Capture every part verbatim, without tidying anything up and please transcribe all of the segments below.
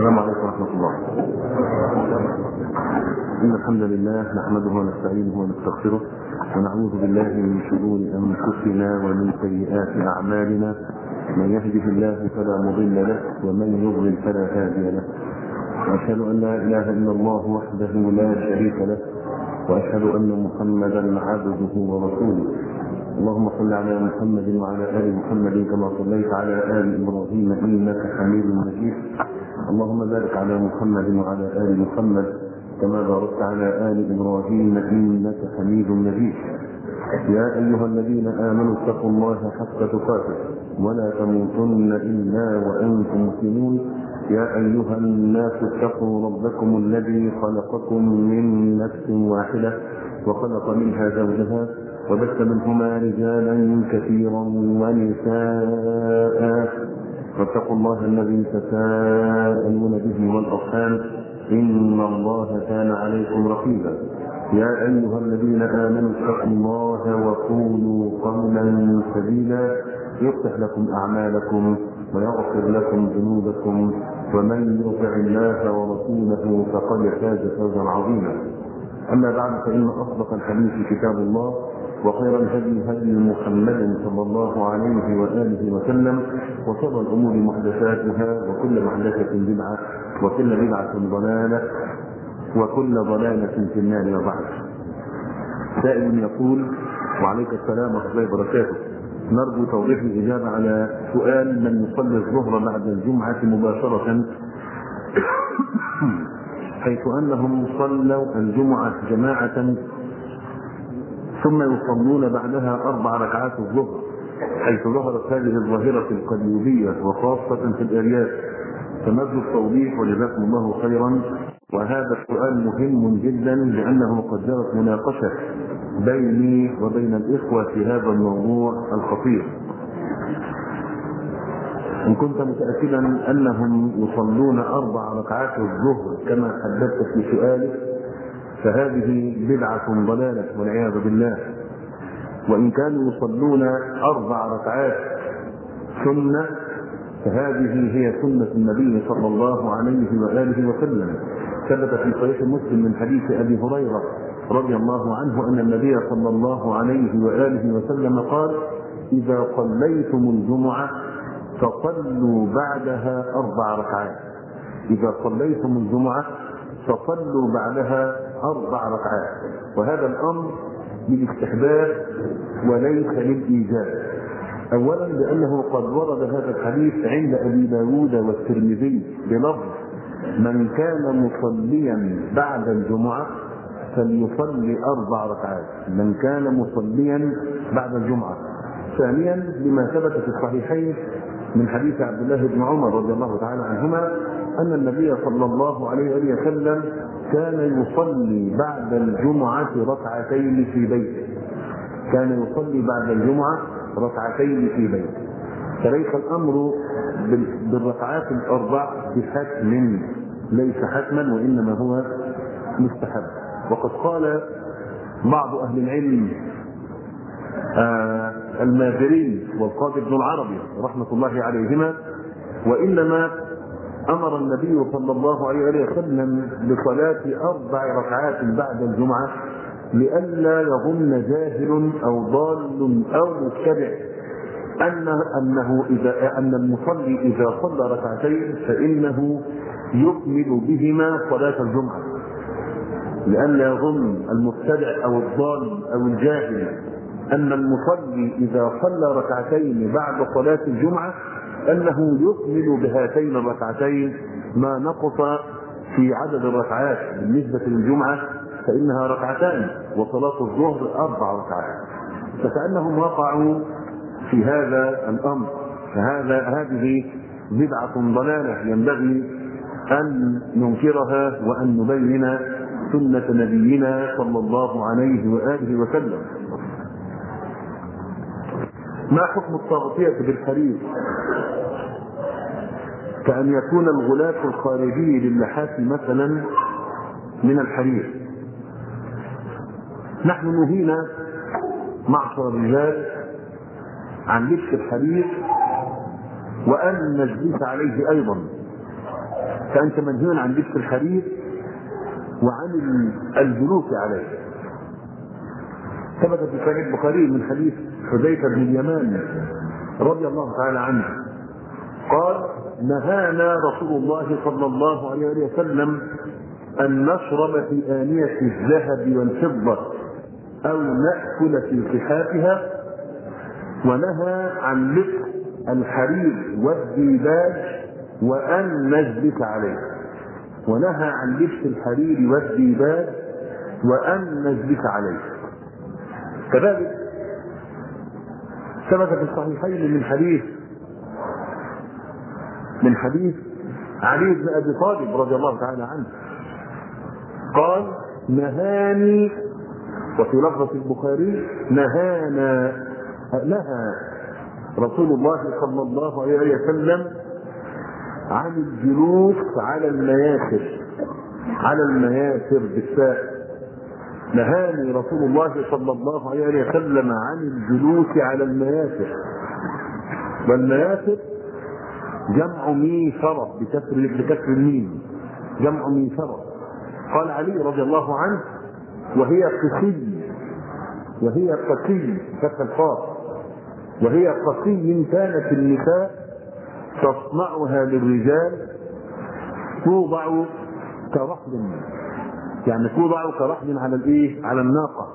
السلام عليكم ورحمة الله. إن الحمد لله نحمده ونستعينه ونستغفره ونعوذ بالله من شرور أنفسنا ومن سيئات أعمالنا. من يهده الله فلا مضل له ومن يضلل فلا هادي له. وأشهد أن لا إله إلا الله وحده لا شريك له وأشهد أن محمدا عبده ورسوله. اللهم صل على محمد وعلى آل محمد كما صليت على آل إبراهيم إنك حميد مجيد. اللهم بارك على محمد وعلى آل محمد كما باركت على آل إبراهيم إنك حميد مجيد. يا أيها الذين آمنوا اتقوا الله حق تقاته ولا تموتن إلا وأنتم مسلمون. يا أيها الناس اتقوا ربكم الذي خلقكم من نفس واحدة وخلق منها زوجها وبث منهما رجالا كثيرا ونساء واتقوا الله الذي تساءلون به والأرحام إن الله كان عليكم رقيبا. يا أيها الذين آمنوا اتقوا الله وقولوا قولا سديدا يصلح لكم أعمالكم ويغفر لكم ذنوبكم ومن يطع الله ورسوله فقد فاز فوزا عظيما. أما بعد فإن أصدق الحديث كتاب الله وخير الهدي هدي محمد صلى الله عليه وآله وسلم وشر الأمور محدثاتها وكل محدثة بدعة وكل بدعة ضلالة وكل ضلالة في النار. وبعد. سائل يقول: وعليك السلام ورحمة الله وبركاته، نرجو توضيح الإجابة على سؤال من يصلي الظهر بعد الجمعة مباشرة حيث أنهم صلوا الجمعة جماعة ثم يصلون بعدها أربع ركعات الظهر، حيث ظهرت هذه الظاهرة القليوبية وخاصة في الأرياف، فنرجو التوضيح وجزاكم الله خيرا. وهذا السؤال مهم جدا لأنه قد جرت مناقشة بيني وبين الإخوة في هذا الموضوع الخطير. إن كنت متأكدا أنهم يصلون أربع ركعات الظهر كما حددت في سؤالك فهذه بدعة ضلالة والعياذ بالله. وإن كانوا يصلون أربع ركعات سنة فهذه هي سنة النبي صلى الله عليه وآله وسلم. ثبت في صحيح مسلم من حديث أبي هريرة رضي الله عنه أن النبي صلى الله عليه وآله وسلم قال: إذا صليتم الجمعة فصلوا بعدها أربع ركعات. إذا صليتم الجمعة فصلوا بعدها أربع ركعات. وهذا الأمر بالاستحباب وليس للإيجاب. أولا لأنه قد ورد هذا الحديث عند أبي داود والترمذي بلفظ: من كان مصليا بعد الجمعة فليصلي أربع ركعات. من كان مصليا بعد الجمعة. ثانيا لما ثبت في الصحيحين من حديث عبد الله بن عمر رضي الله تعالى عنهما أن النبي صلى الله عليه وسلم كان يصلي بعد الجمعة ركعتين في بيته. كان يصلي بعد الجمعة ركعتين في بيته. فليس الأمر بالركعات الأربع بحتم، ليس حتما وإنما هو مستحب. وقد قال بعض أهل العلم آه المازري والقاضي ابن العربي رحمة الله عليهما: وإنما أمر النبي صلى الله عليه وسلم بصلاة أربع ركعات بعد الجمعة لئلا يظن جاهل أو ضال أو مبتدع أن أنه إذا أن المصلي إذا صلى ركعتين فإنه يكمل بهما صلاة الجمعة، لئلا يظن المبتدع أو الضال أو الجاهل أن المصلي إذا صلى ركعتين بعد صلاة الجمعة أنه يكمل بهاتين الركعتين ما نقص في عدد الركعات. بالنسبة للجمعة فإنها ركعتان وصلاة الظهر أربع ركعات، فكأنهم وقعوا في هذا الأمر. فهذا هذه بدعة ضلالة ينبغي أن ننكرها وأن نبين سنة نبينا صلى الله عليه وآله وسلم. ما حكم التغطية بالحرير؟ كأن يكون الغلاف الخارجي للحاف مثلا من الحرير. نحن نهينا معشر الرجال عن لبس الحرير وأن نجلس عليه أيضا، فأنت منهي عن لبس الحرير وعن الجلوس عليه. ثبت في صحيح البخاري من حديث حذيفة بن اليمان رضي الله تعالى عنه قال: نهانا رسول الله صلى الله عليه وسلم أن نشرب في آنية الذهب والفضة أو نأكل في صحافها، ونهى عن لبس الحرير والديباج وأن نجلس عليه. ونهى عن لبس الحرير والديباج وأن نجلس عليه. كذلك ثبت في الصحيحين من حديث من حديث علي بن أبي طالب رضي الله تعالى عنه قال: نهاني، وفي لفظة البخاري: نهانا نهى رسول الله صلى الله عليه وسلم عن الجلوس على المياسر على المياسر بالساء. نهاني رسول الله صلى الله عليه وسلم عن الجلوس على المياسر. والمياسر جمع ميسرة بكسر بكسر الميم، جمع ميسرة. قال علي رضي الله عنه: وهي قسي وهي قسي فتح الخاء وهي قسي كانت النساء تصنعها للرجال، توضع كرحل، يعني توضع كرحل على الايه؟ على الناقة.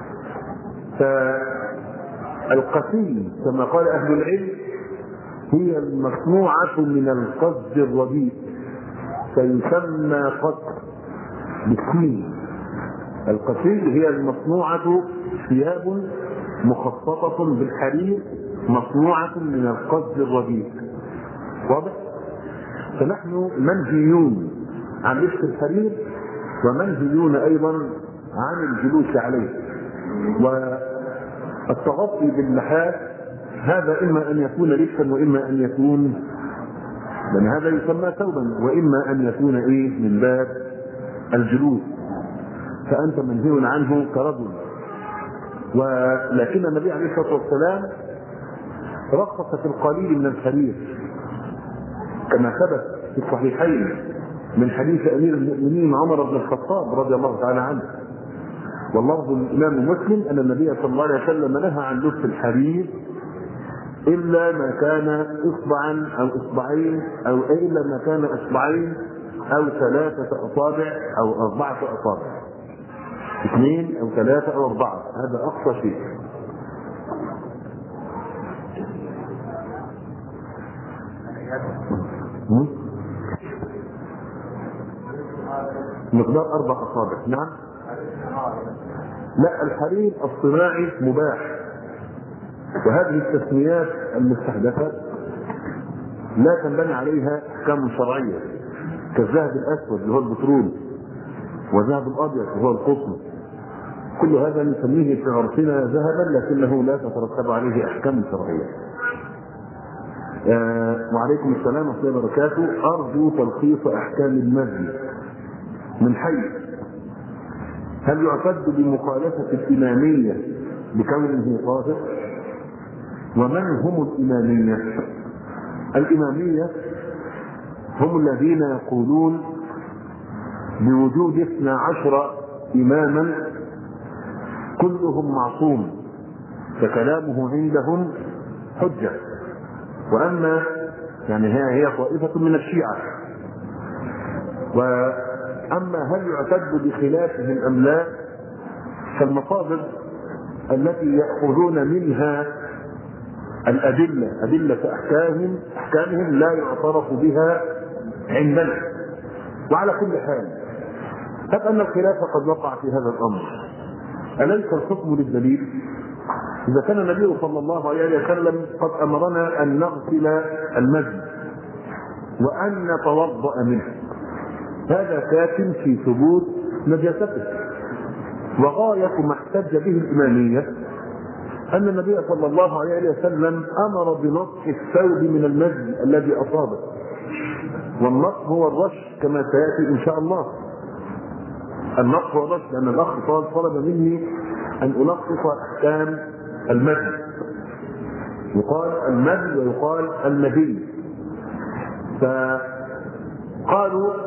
فالقسي كما قال اهل العلم هي المصنوعة من القصد الرديء، فيسمى قصر بالسين. القسي هي المصنوعة ثياب مخصصة بالحرير مصنوعة من القصد الرديء. واضح؟ فنحن منهيون عن لبس الحرير ومنهيون ايضا عن الجلوس عليه. والتغطي باللحاف هذا اما ان يكون لبسا واما ان يكون، لان هذا يسمى ثوبا، واما ان يكون ايه؟ من باب الجلوس. فانت منهي عنه كرجل. ولكن النبي عليه الصلاه والسلام رخص في القليل من الحرير كما ثبت في الصحيحين من حديث امير المؤمنين عمر بن الخطاب رضي الله تعالى عنه، واللفظ الامام مسلم ان النبي صلى الله عليه وسلم نهى عن لبس الحرير الا ما كان اصبعا او اصبعين او الا ما كان اصبعين او ثلاثه اصابع او اربعه اصابع، اثنين او ثلاثه او اربعه، هذا اقصى شيء. مقدار اربع اصابع. نعم. لا، الحرير الصناعي مباح، وهذه التسميات المستحدثة لا تنبني عليها احكام شرعيه، كالذهب الاسود اللي هو البترول، والذهب الابيض اللي هو القطن. كل هذا نسميه في عرفنا ذهبا لكنه لا تترتب عليه احكام شرعيه. آه وعليكم السلام ورحمه الله وبركاته. ارجو تلخيص احكام المزي من حيث هل يعتد بمخالفه الاماميه بكونه طاهر؟ ومن هم الاماميه؟ الاماميه هم الذين يقولون بوجود اثنا عشر اماما كلهم معصوم فكلامه عندهم حجه. واما يعني هي هي طائفه من الشيعه. واما هل يعتد بخلافهم ام لا، فالمصادر التي ياخذون منها الادله ادله احكامهم احكامهم لا يعترف بها عندنا. وعلى كل حال هب ان الخلاف قد وقع في هذا الامر، اليس الحكم للدليل؟ اذا كان النبي صلى الله عليه وسلم قد امرنا ان نغسل المزي وان نتوضا منه، هذا كاف في ثبوت نجاسته. وغايه ما احتج به الاماميه ان النبي صلى الله عليه وسلم امر بنصف الثوب من المزي الذي اصابه، والنصف هو الرش كما سياتي ان شاء الله. النصف هو الرش، لان الاخ طلب مني ان الخص احكام المزي. يقال المزي ويقال المزي. فقالوا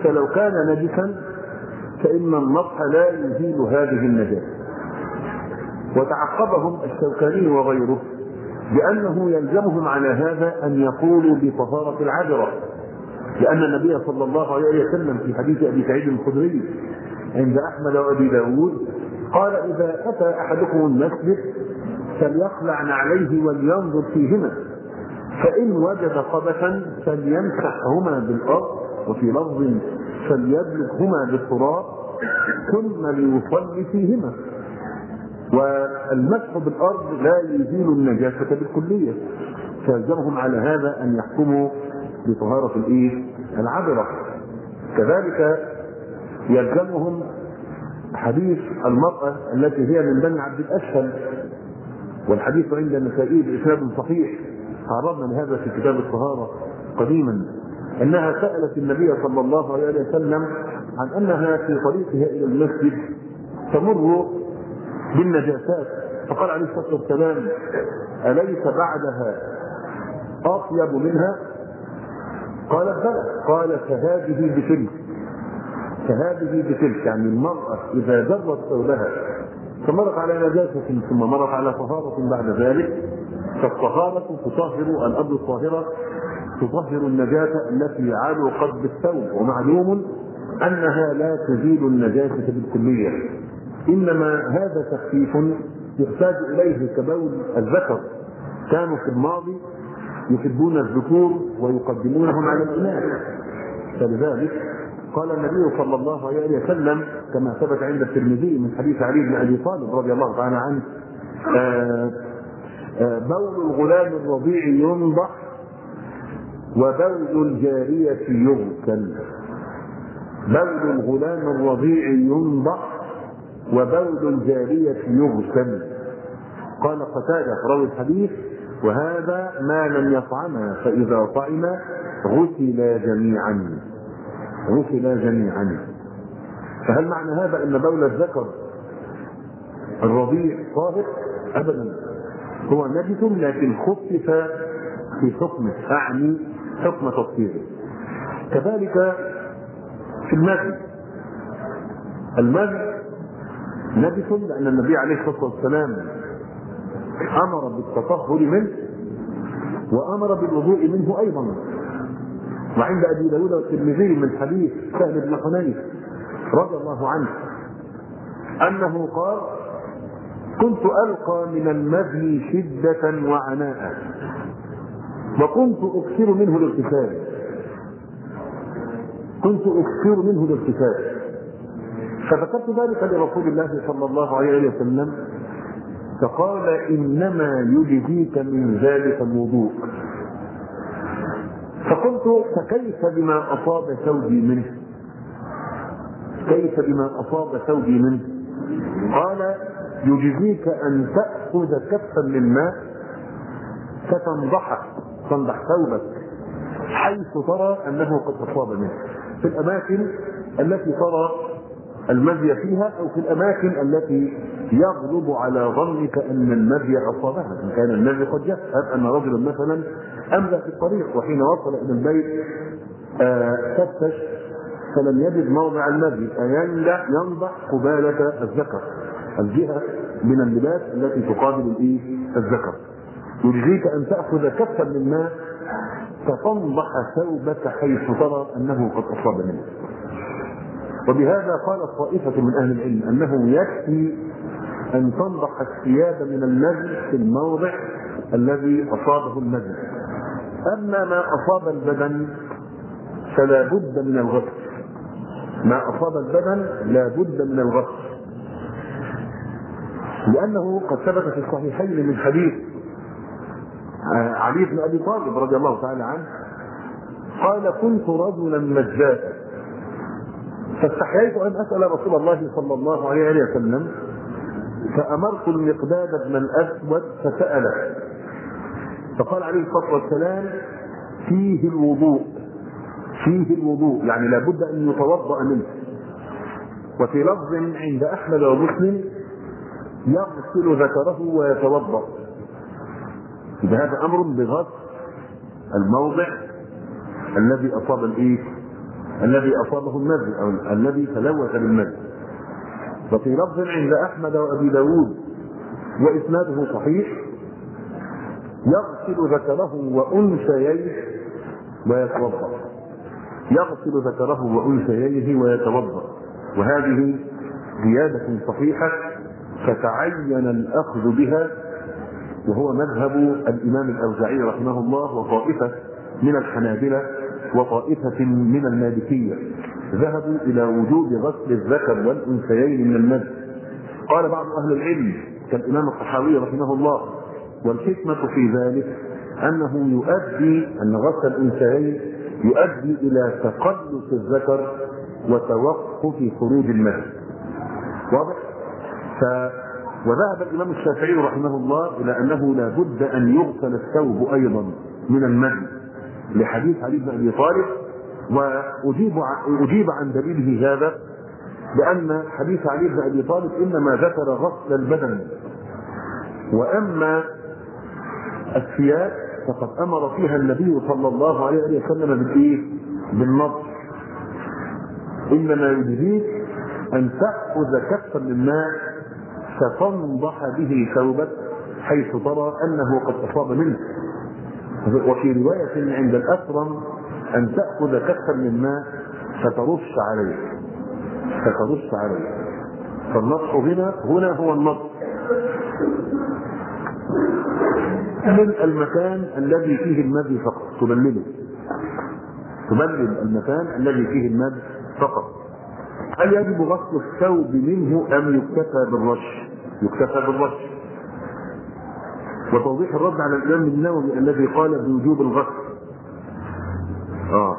فلو كان نجسا فإن المسح لا يزيل هذه النجاسة. وتعقبهم الشوكاني وغيره بأنه يلزمهم على هذا أن يقولوا بطهارة العذرة، لأن النبي صلى الله عليه وسلم في حديث أبي سعيد الخدري عند أحمد وأبي داود قال: إذا أتى أحدكم المسجد فليخلع نعليه ولينظر فيهما، فإن وجد خبثا فليمسحهما بالأرض، وفي لفظ فليدلكهما بالتراب ثم ليصلي فيهما. والمسح بالأرض لا يزيل النجاسة بالكلية، فيلزمهم على هذا أن يحكموا بطهارة الإيه؟ العذرة. كذلك يلزمهم حديث المرأة التي هي من بني عبد الأشهل، والحديث عند النسائي بإسناد صحيح، تعرضنا لهذا في كتاب الطهارة قديما، أنها سألت النبي صلى الله عليه وسلم عن أنها في طريقها إلى المسجد تمر بالنجاسات، فقال عليه الصلاة والسلام: أليس بعدها أطيب منها؟ قالت: بلى. قال: فهذه بتلك فهذه بتلك يعني المرأة إذا جرت ثوبها فمرت على نجاسة ثم مرت على طهارة بعد ذلك، فالطهارة تطهر الأرض الطاهرة تطهر النجاسة التي علقت بالثوب، ومعلوم أنها لا تزيل النجاسة بالكلية، إنما هذا تخفيف يحتاج إليه كبول الذكر. كانوا في الماضي يحبون الذكور ويقدمونهم على الإناث، فلذلك قال النبي صلى الله عليه وسلم كما ثبت عند الترمذي من حديث علي بن أبي طالب رضي الله تعالى عنه: آآ آآ بول الغلام الرضيع ينضح وبول الجارية يغسل. بول الغلام الرضيع ينضح وبول الجارية يغسل. قال قتادة راوي الحديث: وهذا ما لم يطعما، فإذا طعم غسلا جميعا غسلا جميعا. فهل معنى هذا أن بول الذكر الرضيع طاهر؟ أبدا، هو نجس لكن خفف في حكمه، أعني حكم تطهيره. كذلك في المذي، المذي نجس لأن النبي عليه الصلاة والسلام أمر بالتطهر منه وأمر بالوضوء منه أيضا. وعند أبي داود والترمذي من حديث سهل بن حنيف رضي الله عنه أنه قال: كنت ألقى من المذي شدة وعناء وكنت أكثر منه الاغتسال كنت أكثر منه الاغتسال فذكرت ذلك لرسول الله صلى الله عليه وسلم، فقال: إنما يجزيك من ذلك الوضوء. فقلت: فكيف بما أصاب ثوبي منه؟ كيف بما أصاب ثوبي منه؟ قال: يجزيك أن تأخذ كفا من ماء فتنضحه تنضح ثوبك حيث ترى أنه قد أصاب منه، في الأماكن التي ترى المذي فيها أو في الأماكن التي يغلب على ظنك أن المذي أصابها. إن كان المذي قد يفهم أن رجلا مثلا أملى في الطريق وحين وصل إلى البيت فتش فلم يجد موضع المذي، ينضح قبالة الذكر، الجهة من اللباس التي تقابل الذكر. يجزيك أن تأخذ كفا من ماء فتنضح ثوبك حيث ترى أنه قد أصاب منه. وبهذا قالت طائفة من أهل العلم أنه يكفي أن تنضح الثياب من المذي في الموضع الذي أصابه المذي، أما ما أصاب البدن فلا بد من الغسل. ما أصاب البدن لا بد من الغسل، لأنه قد ثبت في الصحيحين من حديث علي بن أبي طالب رضي الله تعالى عنه قال: كنت رجلا مجادا فاستحييت أن أسأل رسول الله صلى الله عليه وسلم، فأمرت المقداد بن الأسود فسأله، فقال عليه الصلاة والسلام: فيه الوضوء فيه الوضوء يعني لابد أن يتوضأ منه. وفي لفظ عند أحمد ومسلم: يغسل ذكره ويتوضأ. هذا أمر بغسل الموضع الذي أصاب الإيه؟ الذي أصابه المذي أو الذي تلوث بالمذي. وفي لفظ عند أحمد وأبي داود وإسناده صحيح: يغسل ذكره وأنثييه ويتوضأ. يغسل ذكره وأنثييه ويتوضأ، وهذه زيادة صحيحة فتعين الأخذ بها، وهو مذهب الإمام الأوزاعي رحمه الله وطائفة من الحنابلة وطائفة من المالكية، ذهبوا إلى وجوب غسل الذكر والأنثيين من المذي. قال بعض أهل العلم كالإمام الطحاوي رحمه الله: والحكمة في ذلك أنه يؤدي أن غسل الأنثيين يؤدي إلى تقلص الذكر وتوقف خروج المذي. واضح؟ ف... وذهب الإمام الشافعي رحمه الله إلى أنه لا بد أن يغسل الثوب أيضا من المذي لحديث علي بن أبي طالب، وأجيب عن, أجيب عن دليله هذا بأن حديث علي بن أبي طالب إنما ذكر غسل البدن، وأما الثياب فقد أمر فيها النبي صلى الله عليه وسلم بالإيه؟ بالنضح. إنما يجزيك أن تأخذ كفا من ماء فتنضح به ثوبك حيث ترى أنه قد أصاب منه. وفي رواية عند الأكرم أن تأخذ كفا من ماء فترش عليه فترش عليه فالنضح هنا هنا هو النضح من المكان الذي فيه المذي فقط، تبلله تبلل المكان الذي فيه المذي فقط. هل يجب غسل الثوب منه أم يكتفى بالرش؟ يكتفى بالرش. وتوضيح الرد على الإمام النووي الذي قال بوجوب الغسل. آه.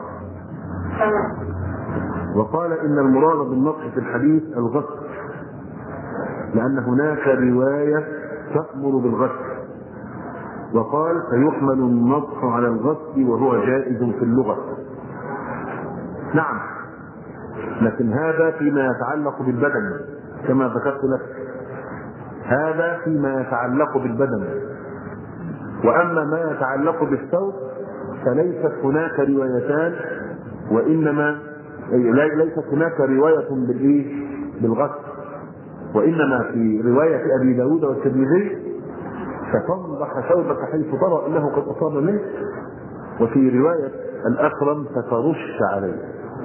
وقال إن المراد بالنضح في الحديث الغسل، لأن هناك رواية تأمر بالغسل. وقال فيحمل النضح على الغسل وهو جائز في اللغة. نعم، لكن هذا فيما يتعلق بالبدن كما ذكرت لك، هذا فيما يتعلق بالبدن. وأما ما يتعلق بالثوب فليست هناك روايتان، وإنما ليست هناك رواية بالإيه؟ بالغسل، وإنما في رواية أبي داود والترمذي فتنضح ثوبك حيث ترى أنه قد أصاب منه، وفي رواية الأكرم فترش عليه.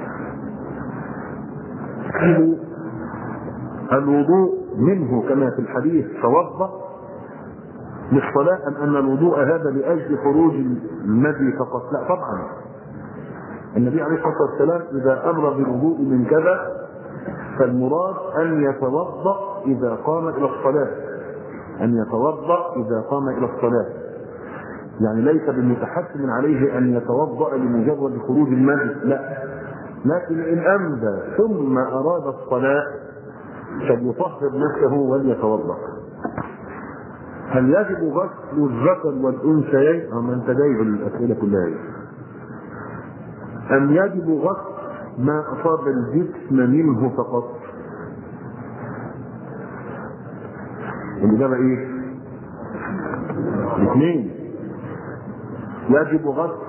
الوضوء منه كما في الحديث توضأ للصلاة، أم أن الوضوء هذا لأجل خروج المذي فقط؟ لا طبعا، النبي عليه الصلاة والسلام إذا أمر بالوضوء من كذا فالمراد أن يتوضأ إذا قام إلى الصلاة، أن يتوضأ إذا قام إلى الصلاة، يعني ليس بالمتحتم عليه أن يتوضأ لمجرد خروج المذي، لا، لكن إن أمدى ثم أراد الصلاة فليطهر نفسه وليتوضأ. هل يجب غسل الذكر والأنثيين؟ أم أنت جايب الأسئلة كلها، أم يجب غسل ما أصاب الجسم منه فقط؟ الإجابة إيه؟ الاثنين. يجب غسل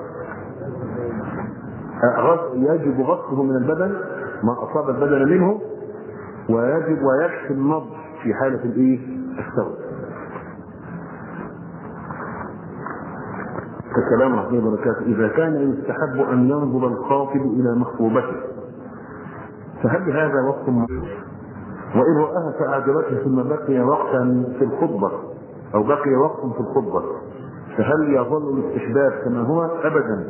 يجب غسله من البدن ما أصاب البدن منه، ويجب ويكفي النضح في حالة الإيه؟ الثوب. كلام رحمه الله وبركاته: إذا كان يستحب أن ينظر الخاطب إلى مخطوبته فهل هذا وقت مخصوص؟ وإن رآها فأعجبته ثم بقي وقتا في الخطبة أو بقي وقت في الخطبة فهل يظل الاستحباب كما هو؟ أبدا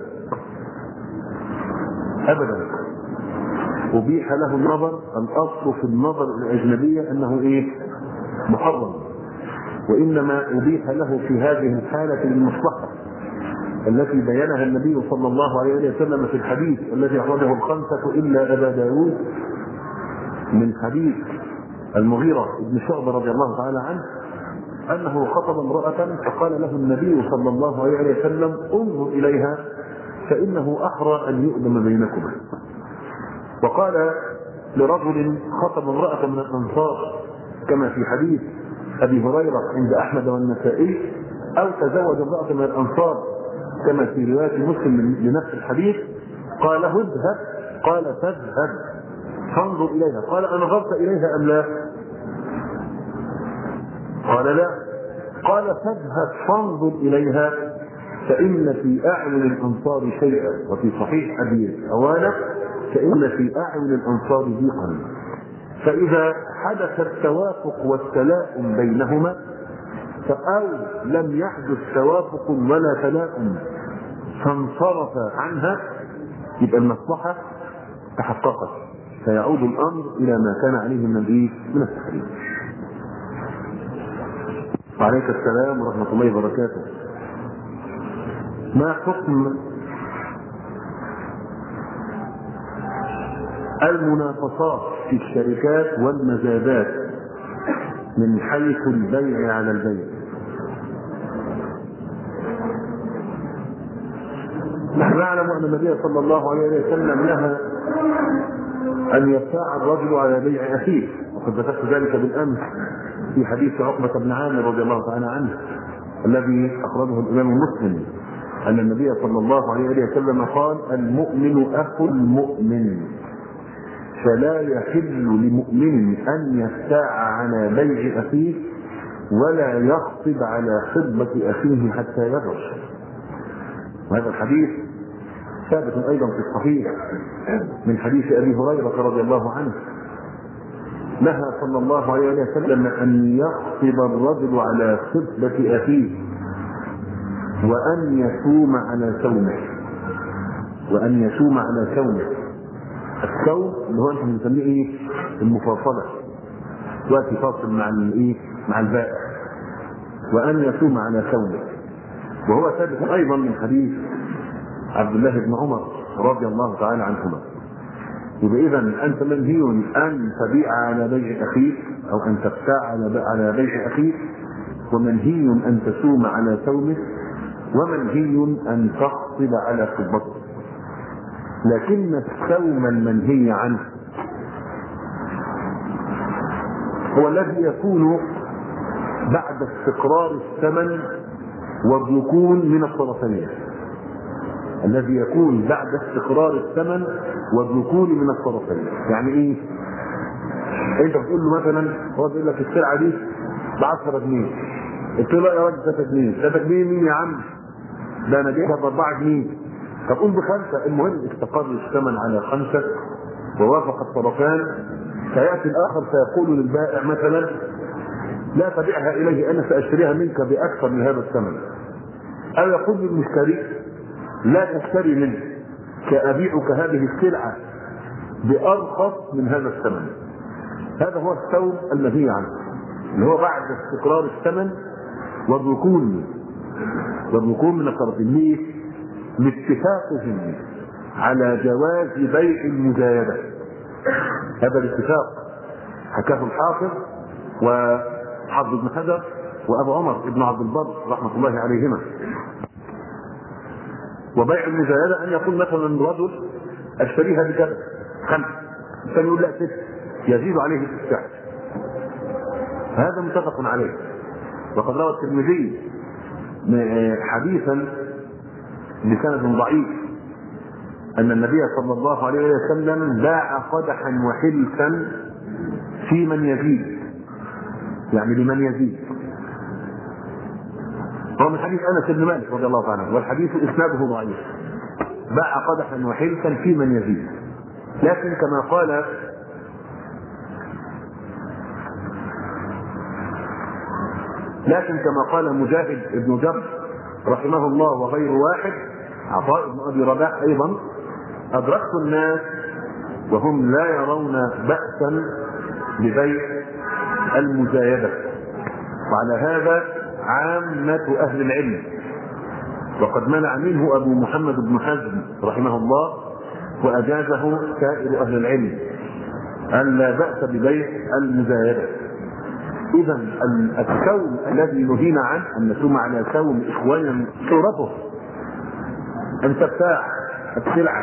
أبدا، أبيح له النظر. الأصل في النظر الأجنبية أنه إيه؟ محرم، وإنما أبيح له في هذه الحالة المصلحة التي بينها النبي صلى الله عليه وسلم في الحديث الذي أخرجه الخمسة إلا أبا داود من حديث المغيرة بن شعبة رضي الله تعالى عنه أنه خطب امرأة فقال له النبي صلى الله عليه وسلم: انظر إليها فإنه أحرى أن يؤدم بينكما. وقال لرجل خطب امرأة من الأنصار كما في حديث أبي هريرة عند أحمد والنسائي، أو تزوج امرأة من الأنصار كما في رواية مسلم لنفس الحديث، قال: اذهب قال فاذهب فانظر إليها. قال أنظرت إليها أم لا؟ قال لا. قال فاذهب فانظر إليها فإن في أعين الأنصار شيئا، وفي صحيح أبي عوانة فإن في أعين الأنصار ضيقا، فإذا حدث التوافق والتلاؤم بينهما أو لم يحدث توافق ولا تلاؤم فانصرف عنها يبقى المصلحة تحققت، فيعود الأمر إلى ما كان عليه من الإيه؟ من التحريم. وعليك السلام ورحمة الله وبركاته. ما حكم المنافسات في الشركات والمزادات من حيث البيع على البيع؟ نحن نعلم أن النبي صلى الله عليه وسلم نهى أن يبتاع الرجل على بيع أخيه، وقد ذكرت ذلك بالأمس في حديث عقبة بن عامر رضي الله تعالى عنه الذي أخرجه الإمام مسلم أن النبي صلى الله عليه وسلم قال: المؤمن أخو المؤمن، فلا يحل لمؤمن أن يبتاع على بيع أخيه ولا يخطب على خطبة أخيه حتى يغش. وهذا الحديث ثابت أيضا في الصحيح من حديث أبي هريرة رضي الله عنه، نهى صلى الله عليه وسلم أن يخطب الرجل على خطبة أخيه وأن يسوم على سومه، وأن يسوم على سومه. السوم اللي هو انت بنسميه ايه؟ المفاصلة، وقت فاصل مع الايه؟ مع البائع. وأن يسوم على سومه، وهو ثابت أيضا من حديث عبد الله بن عمر رضي الله تعالى عنهما. يبقى إذا أنت منهي أن تبيع على بيع أخيك أو أن تبتاع على بيع أخيك، ومنهي أن تسوم على سومه، ومنهي أن تخطب على خطبته. لكن السوم المنهي عنه هو الذي يكون بعد استقرار الثمن والركون من الطرفين، الذي يكون بعد استقرار الثمن والركون من الطرفين. يعني ايه؟ انت بتقول له مثلا، هو بيقول لك السلعه دي ب عشرة جنيه، قلت له يا راجل ثلاثة جنيه. ثلاثة جنيه مين يا عم؟ ده انا جايبها ب أربعة جنيه. طب قول بخمسه. المهم استقر الثمن على خمسه ووافق الطرفان، فياتي الاخر فيقول للبائع مثلا: لا تبيعها اليه، انا ساشتريها منك باكثر من هذا الثمن. او يقول للمشتري: لا تشتري منه، سأبيعك هذه السلعة بأرخص من هذا الثمن. هذا هو السوم المنهي عنه، اللي هو بعد استقرار الثمن والركون والركون من الطرفين. ليه؟ لاتفاقهم على جواز بيع المزايدة. هذا الاتفاق حكاه الحافظ وحافظ ابن حجر وأبو عمر ابن عبد البر رحمة الله عليهما. وبيع المزايدة أن يقول مثلا رجل: أشتريها بكذا خمسة، الثاني يقول: لا ست، يزيد عليه في السعر. هذا متفق عليه. وقد روى الترمذي حديثا بسند ضعيف أن النبي صلى الله عليه وسلم باع قدحا وحلفا في من يزيد، يعني لمن يزيد. هو من حديث أنس بن مالك رضي الله عنه، والحديث إسناده ضعيف. باع قدحا وحلفا في من يزيد. لكن كما قال لكن كما قال مجاهد بن جبر رحمه الله وغير واحد، عطاء بن أبي رباح أيضا: أدركت الناس وهم لا يرون بأسا ببيع المزايدة. وعلى هذا عامة أهل العلم، وقد منع منه أبو محمد بن حزم رحمه الله، وأجازه سائر أهل العلم، أن لا بأس ببيع المزايدة. إذا السوم الذي نهينا عنه أن نسوم على سوم إخواننا صورته أن تبتاع السلعة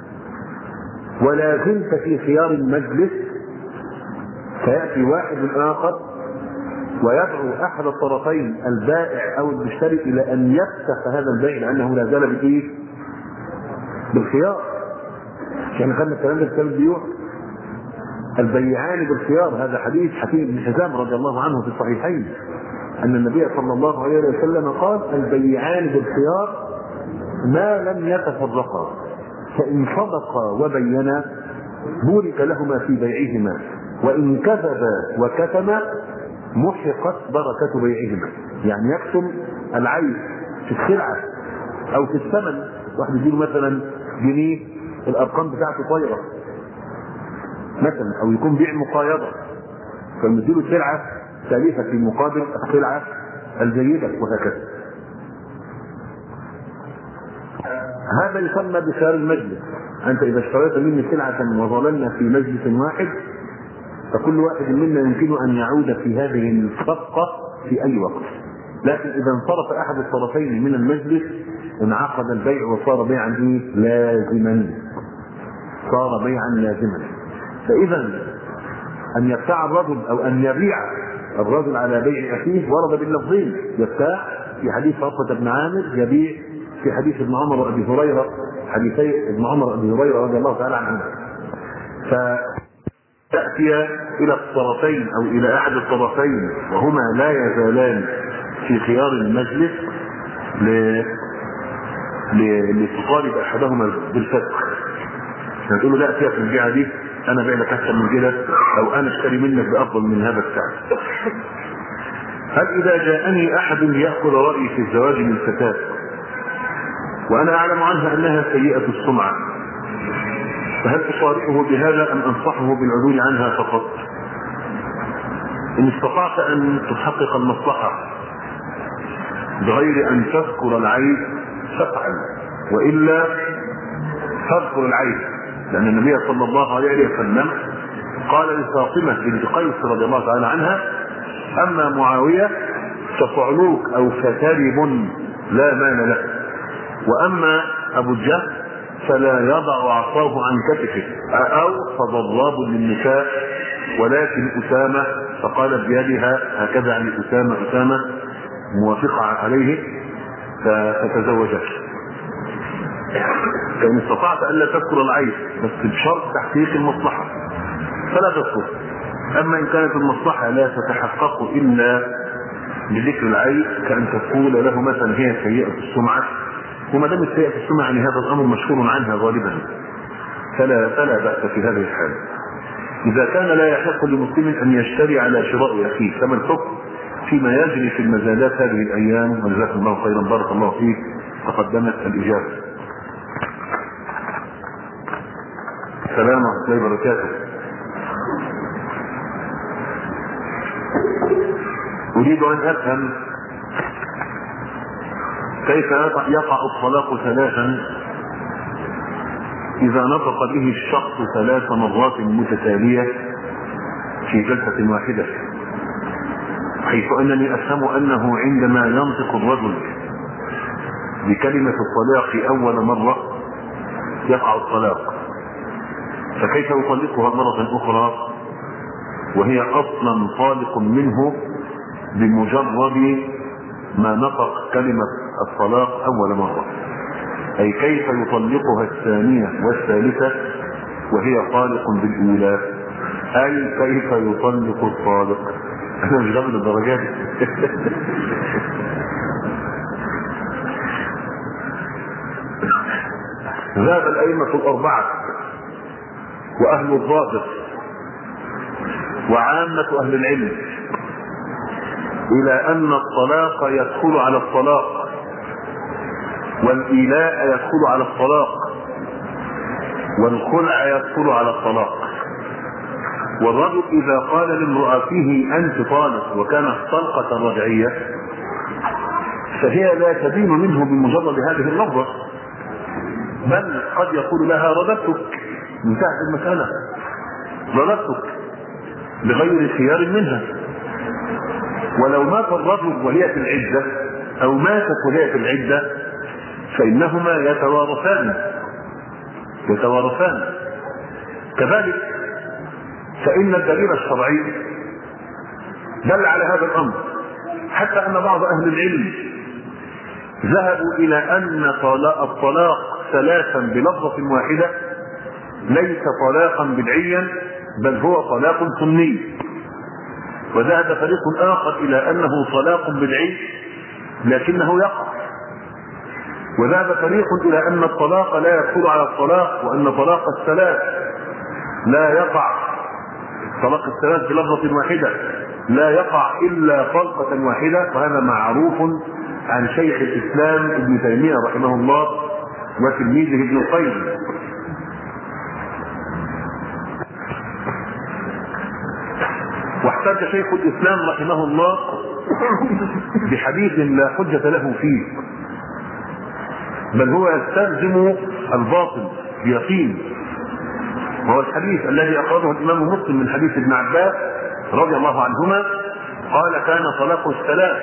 ولا زلت في خيار المجلس، فيأتي واحد آخر ويدعو أحد الطرفين البائع أو المشتري إلى أن يفسخ هذا البيع، لأنه لا زال بإيه؟ بالخيار. يعني خدنا الكلام ده في كتاب البيوع، البيعان بالخيار، هذا حديث حكيم بن حزام رضي الله عنه في الصحيحين ان النبي صلى الله عليه وسلم قال البيعان بالخيار ما لم يتفرقا، فان صدقا وبينا بورك لهما في بيعهما، وان كذبا وكتما محقت بركه بيعهما. يعني يكتم العيب في السلعه او في الثمن، واحد يديله مثلا جنيه الارقام بتاعته طايره مثلا، او يكون بيع مقايضه فمديله سلعه سالفه في مقابل السلعه الجيده وهكذا. هذا يسمى بخيار المجلس. انت اذا اشتريت مني سلعه وظللنا في مجلس واحد فكل واحد منا يمكن ان يعود في هذه الصفقه في اي وقت، لكن اذا انصرف احد الطرفين من المجلس انعقد البيع وصار بيعا ايه؟ لازما. صار بيعا لازما. فاذا ان يبتاع الرجل او ان يبيع الرجل على بيع اخيه ورد باللفظين، يبتاع في حديث عقبة بن عامر، يبيع في حديث ابن عمر وابي هريره، حديثي ابن عمر وابي هريره رضي الله تعالى عنهما. فتاتي الى الطرفين او الى احد الطرفين وهما لا يزالان في خيار المجلس لتطالب احدهما بالفسخ، تقول له لا فيها في البيعه دي انا بيع لك احسن من كده، او انا اشتري منك بافضل من هذا السعر. هل اذا جاءني احد ياخذ رايي في الزواج من فتاه وانا اعلم عنها انها سيئه السمعه، فهل اصارحه بهذا ام انصحه بالعدول عنها فقط؟ ان استطعت ان تحقق المصلحه بغير ان تذكر العيب فافعل، والا تذكر العيب، لان النبي صلى الله عليه وسلم قال لفاطمه بنت قيس رضي الله تعالى عنها: اما معاويه فصعلوك او فترب لا مان له، واما ابو الجهل فلا يضع عصاه عن كتفه، او فضراب للنساء، ولكن اسامه فقالت بيدها هكذا عن اسامه اسامه موافقه عليه فتزوجت. فان استطعت الا تذكر العيب بس بشرط تحقيق المصلحه فلا تذكر. اما ان كانت المصلحه لا تتحقق الا بذكر العيب، كان تقول له مثلا هي سيئه السمعه، وما دام سيئه السمعه يعني هذا الامر مشهور عنها غالبا، فلا فلا باس في هذه الحاله. اذا كان لا يحق لمسلم ان يشتري على شراء اخيه، كما الحكم فيما يجري في المزادات هذه الايام، وجزاكم الله خيرا بارك الله فيك. تقدمت الاجابه. السلام ورحمه الله وبركاته. اريد ان افهم كيف يقع الطلاق ثلاثا اذا نطق به الشخص ثلاث مرات متتاليه في جلسه واحده، حيث انني افهم انه عندما ينطق الرجل بكلمه الطلاق اول مره يقع الطلاق، فكيف يطلقها مره اخرى وهي اصلا طالق منه بمجرد ما نطق كلمه الطلاق اول مره؟ اي كيف يطلقها الثانيه والثالثه وهي طالق بالاولى؟ اي كيف يطلق الطالق؟ انا مش غامض الدرجات. ذهب الائمه الاربعه واهل الظاهر وعامه اهل العلم الى ان الطلاق يدخل على الطلاق، والإيلاء يدخل على الطلاق، والخلع يدخل على الطلاق. والرجل إذا قال لامرأته أنت طالق وكانت طلقة رجعية فهي لا تدين منه بمجرد هذه اللفظة، بل قد يقول لها رددتك، انتهت المسألة، رددتك بغير خيار منها. ولو مات الرجل وهي في العدة أو ماتت وهي في العدة فإنهما يتوارثان يتوارثان كذلك. فإن الدليل الشرعي دل على هذا الأمر، حتى أن بعض أهل العلم ذهبوا إلى أن الطلاق ثلاثا بلفظة واحدة ليس طلاقا بدعيا بل هو طلاق سني. وذهب فريق آخر إلى أنه طلاق بدعي لكنه يقع. وذهب فريق إلى أن الطلاق لا يدخل على الطلاق، وأن طلاق الثلاث لا يقع، طلاق الثلاث بلفظة واحدة لا يقع إلا طلقة واحدة. وهذا معروف عن شيخ الإسلام ابن تيمية رحمه الله وتلميذه ابن القيم. واحتج شيخ الإسلام رحمه الله بحديث لا حجة له فيه، بل هو يستلزم الباطل بيقين، وهو الحديث الذي أخرجه الإمام مسلم من حديث ابن عباس رضي الله عنهما قال: كان طلاق الثلاث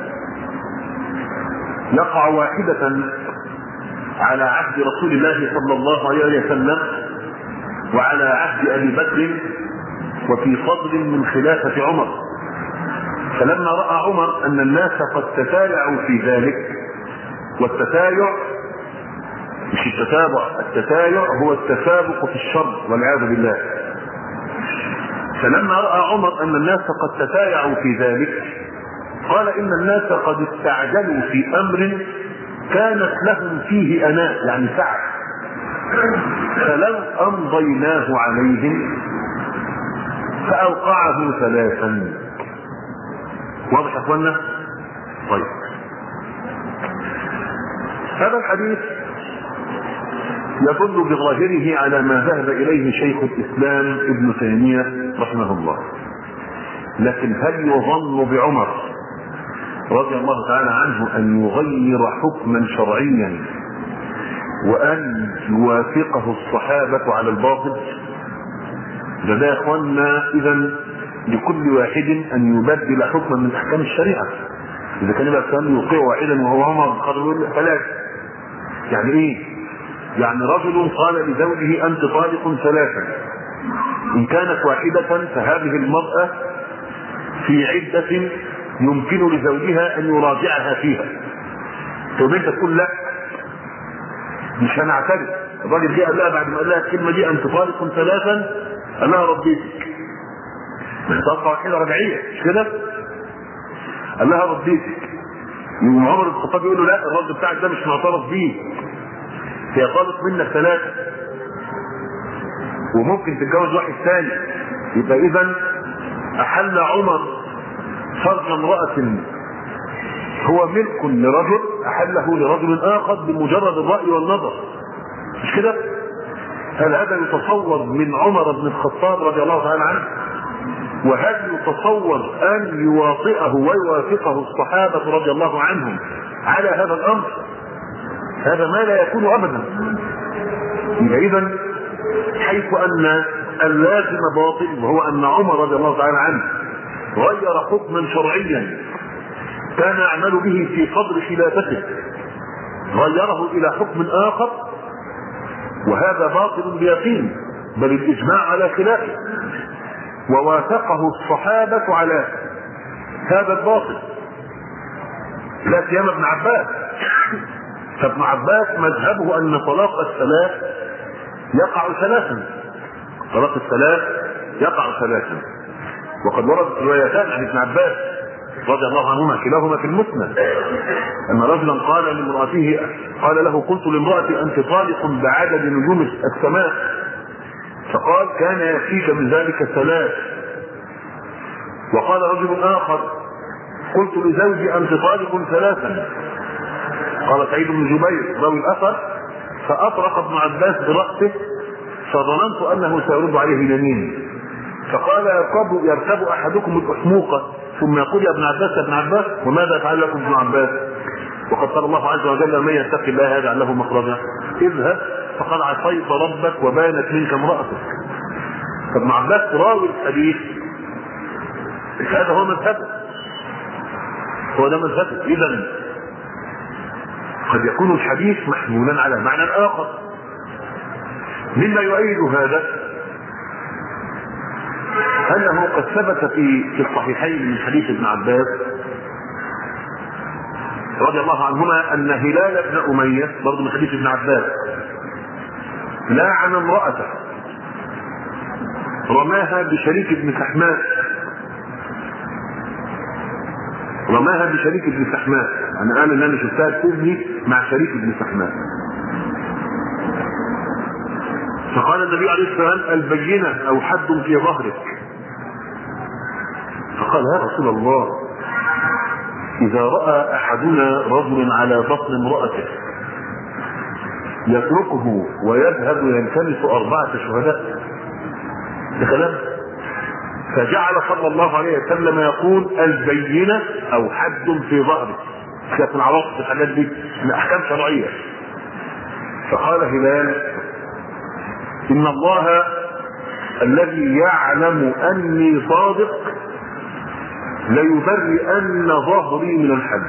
يقع واحدة على عهد رسول الله صلى الله عليه وسلم وعلى عهد أبي بكر وفي فضل من خلافة عمر. فلما رأى عمر أن الناس قد تتابعوا في ذلك، والتتابع مش التتابع، التتابع هو التسابق في الشر والعياذ بالله. فلما رأى عمر أن الناس قد تتابعوا في ذلك قال: إن الناس قد استعجلوا في أمر كانت لهم فيه أناء، يعني سعة، فلو أمضيناه عليهم فأوقعه ثلاثا. واضح يا اخوانا؟ طيب، هذا الحديث يدل بظاهره على ما ذهب إليه شيخ الإسلام ابن تيمية رحمه الله. لكن هل يظن بعمر رضي الله تعالى عنه أن يغير حكما شرعيا وأن يوافقه الصحابة على الباطل؟ ده يا اخوانا إذن لكل واحد أن يبدل حكما من أحكام الشريعة. إذا كان يبقى كان يوقع واحدا وهو عمر قال ثلاث، يعني إيه؟ يعني رجل قال لزوجه: أنت طالق ثلاثا. إن كانت واحدة فهذه المرأة في عدة يمكن لزوجها أن يراجعها فيها. تقول أنت تقول لا مش هنعترف. الراجل جه قال لها بعد ما قال لها الكلمة دي: أنت طالق ثلاثا، قال لها: رديتك. طلقة واحدة رجعية مش كده؟ قال لها: رديتك. يوم عمر بن الخطاب يقول له: لا، الرد بتاعك ده مش معترف بيه، هي طالت منك ثلاثة وممكن تتجوز واحد ثاني. يبقى إذن أحل عمر فرج امرأة هو ملك لرجل، أحله لرجل آخر بمجرد الرأي والنظر، مش كده؟ هل هذا يتصور من عمر بن الخطاب رضي الله تعالى عنه؟ وهل يتصور أن يواطئه ويوافقه الصحابة رضي الله عنهم على هذا الأمر؟ هذا ما لا يكون أبدا. إذن حيث أن اللازم باطل، وهو أن عمر رضي الله تعالى عنه غير حكما شرعيا كان يعمل به في قدر خلافته، غيره إلى حكم آخر، وهذا باطل بيقين، بل الإجماع على خلافه، ووافقه الصحابة على هذا الباطل، لا سيما ابن عباس. فابن عباس مذهبه أن طلاق الثلاث يقع ثلاثا، طلاق الثلاث يقع ثلاثا. وقد وردت روايتان عن ابن عباس رضي الله عنهما كلاهما في المسند أن رجلا قال لامرأته، قال له: قلت لامرأتي: أنت طالق بعدد نجوم السماء. فقال: كان يكفيك من ذلك ثلاث. وقال رجل آخر: قلت لزوجي: أنت طالق ثلاثا. قال سعيد بن جبير راوي الأثر: فأطرق ابن عباس برأسه فظننت أنه سيرد عليه اليمين. فقال: يركب, يركب أحدكم الأحموقة ثم يقول: يا ابن عباس يا ابن عباس، وماذا فعل لكم ابن عباس؟ وقد قال الله عز وجل: من يتق الله يجعل له مخرجا. اذهب فقد عصيت ربك وبانت منك امرأتك. فابن عباس راوي الحديث، هذا هو مذهبه، هو ده مذهبه. إذن قد يكون الحديث محمولا على معنى آخر. مما يؤيد هذا أنه قد ثبت في في الصحيحين من حديث ابن عباس رضي الله عنهما أن هلال بن أمية برضه من حديث ابن عباس لاعن امرأته رماها بشريك ابن سحماء رماها بشريك ابن سحماء انا قال ان انا شفتها تبني مع شريك ابن سحماء. فقال النبي عليه الصلاه والسلام البينه او حد في ظهرك. فقال يا رسول الله اذا راى احدنا رجل على بطن امراته يتركه ويذهب يلتمس اربعه شهداء ده كلام. فجعل صلى الله عليه وسلم يقول البينه او حد في ظهرك. كانت من عواقب الحاجات دي من احكام شرعيه. فقال هلال ان الله الذي يعلم اني صادق ليبرئن ظهري من الحد.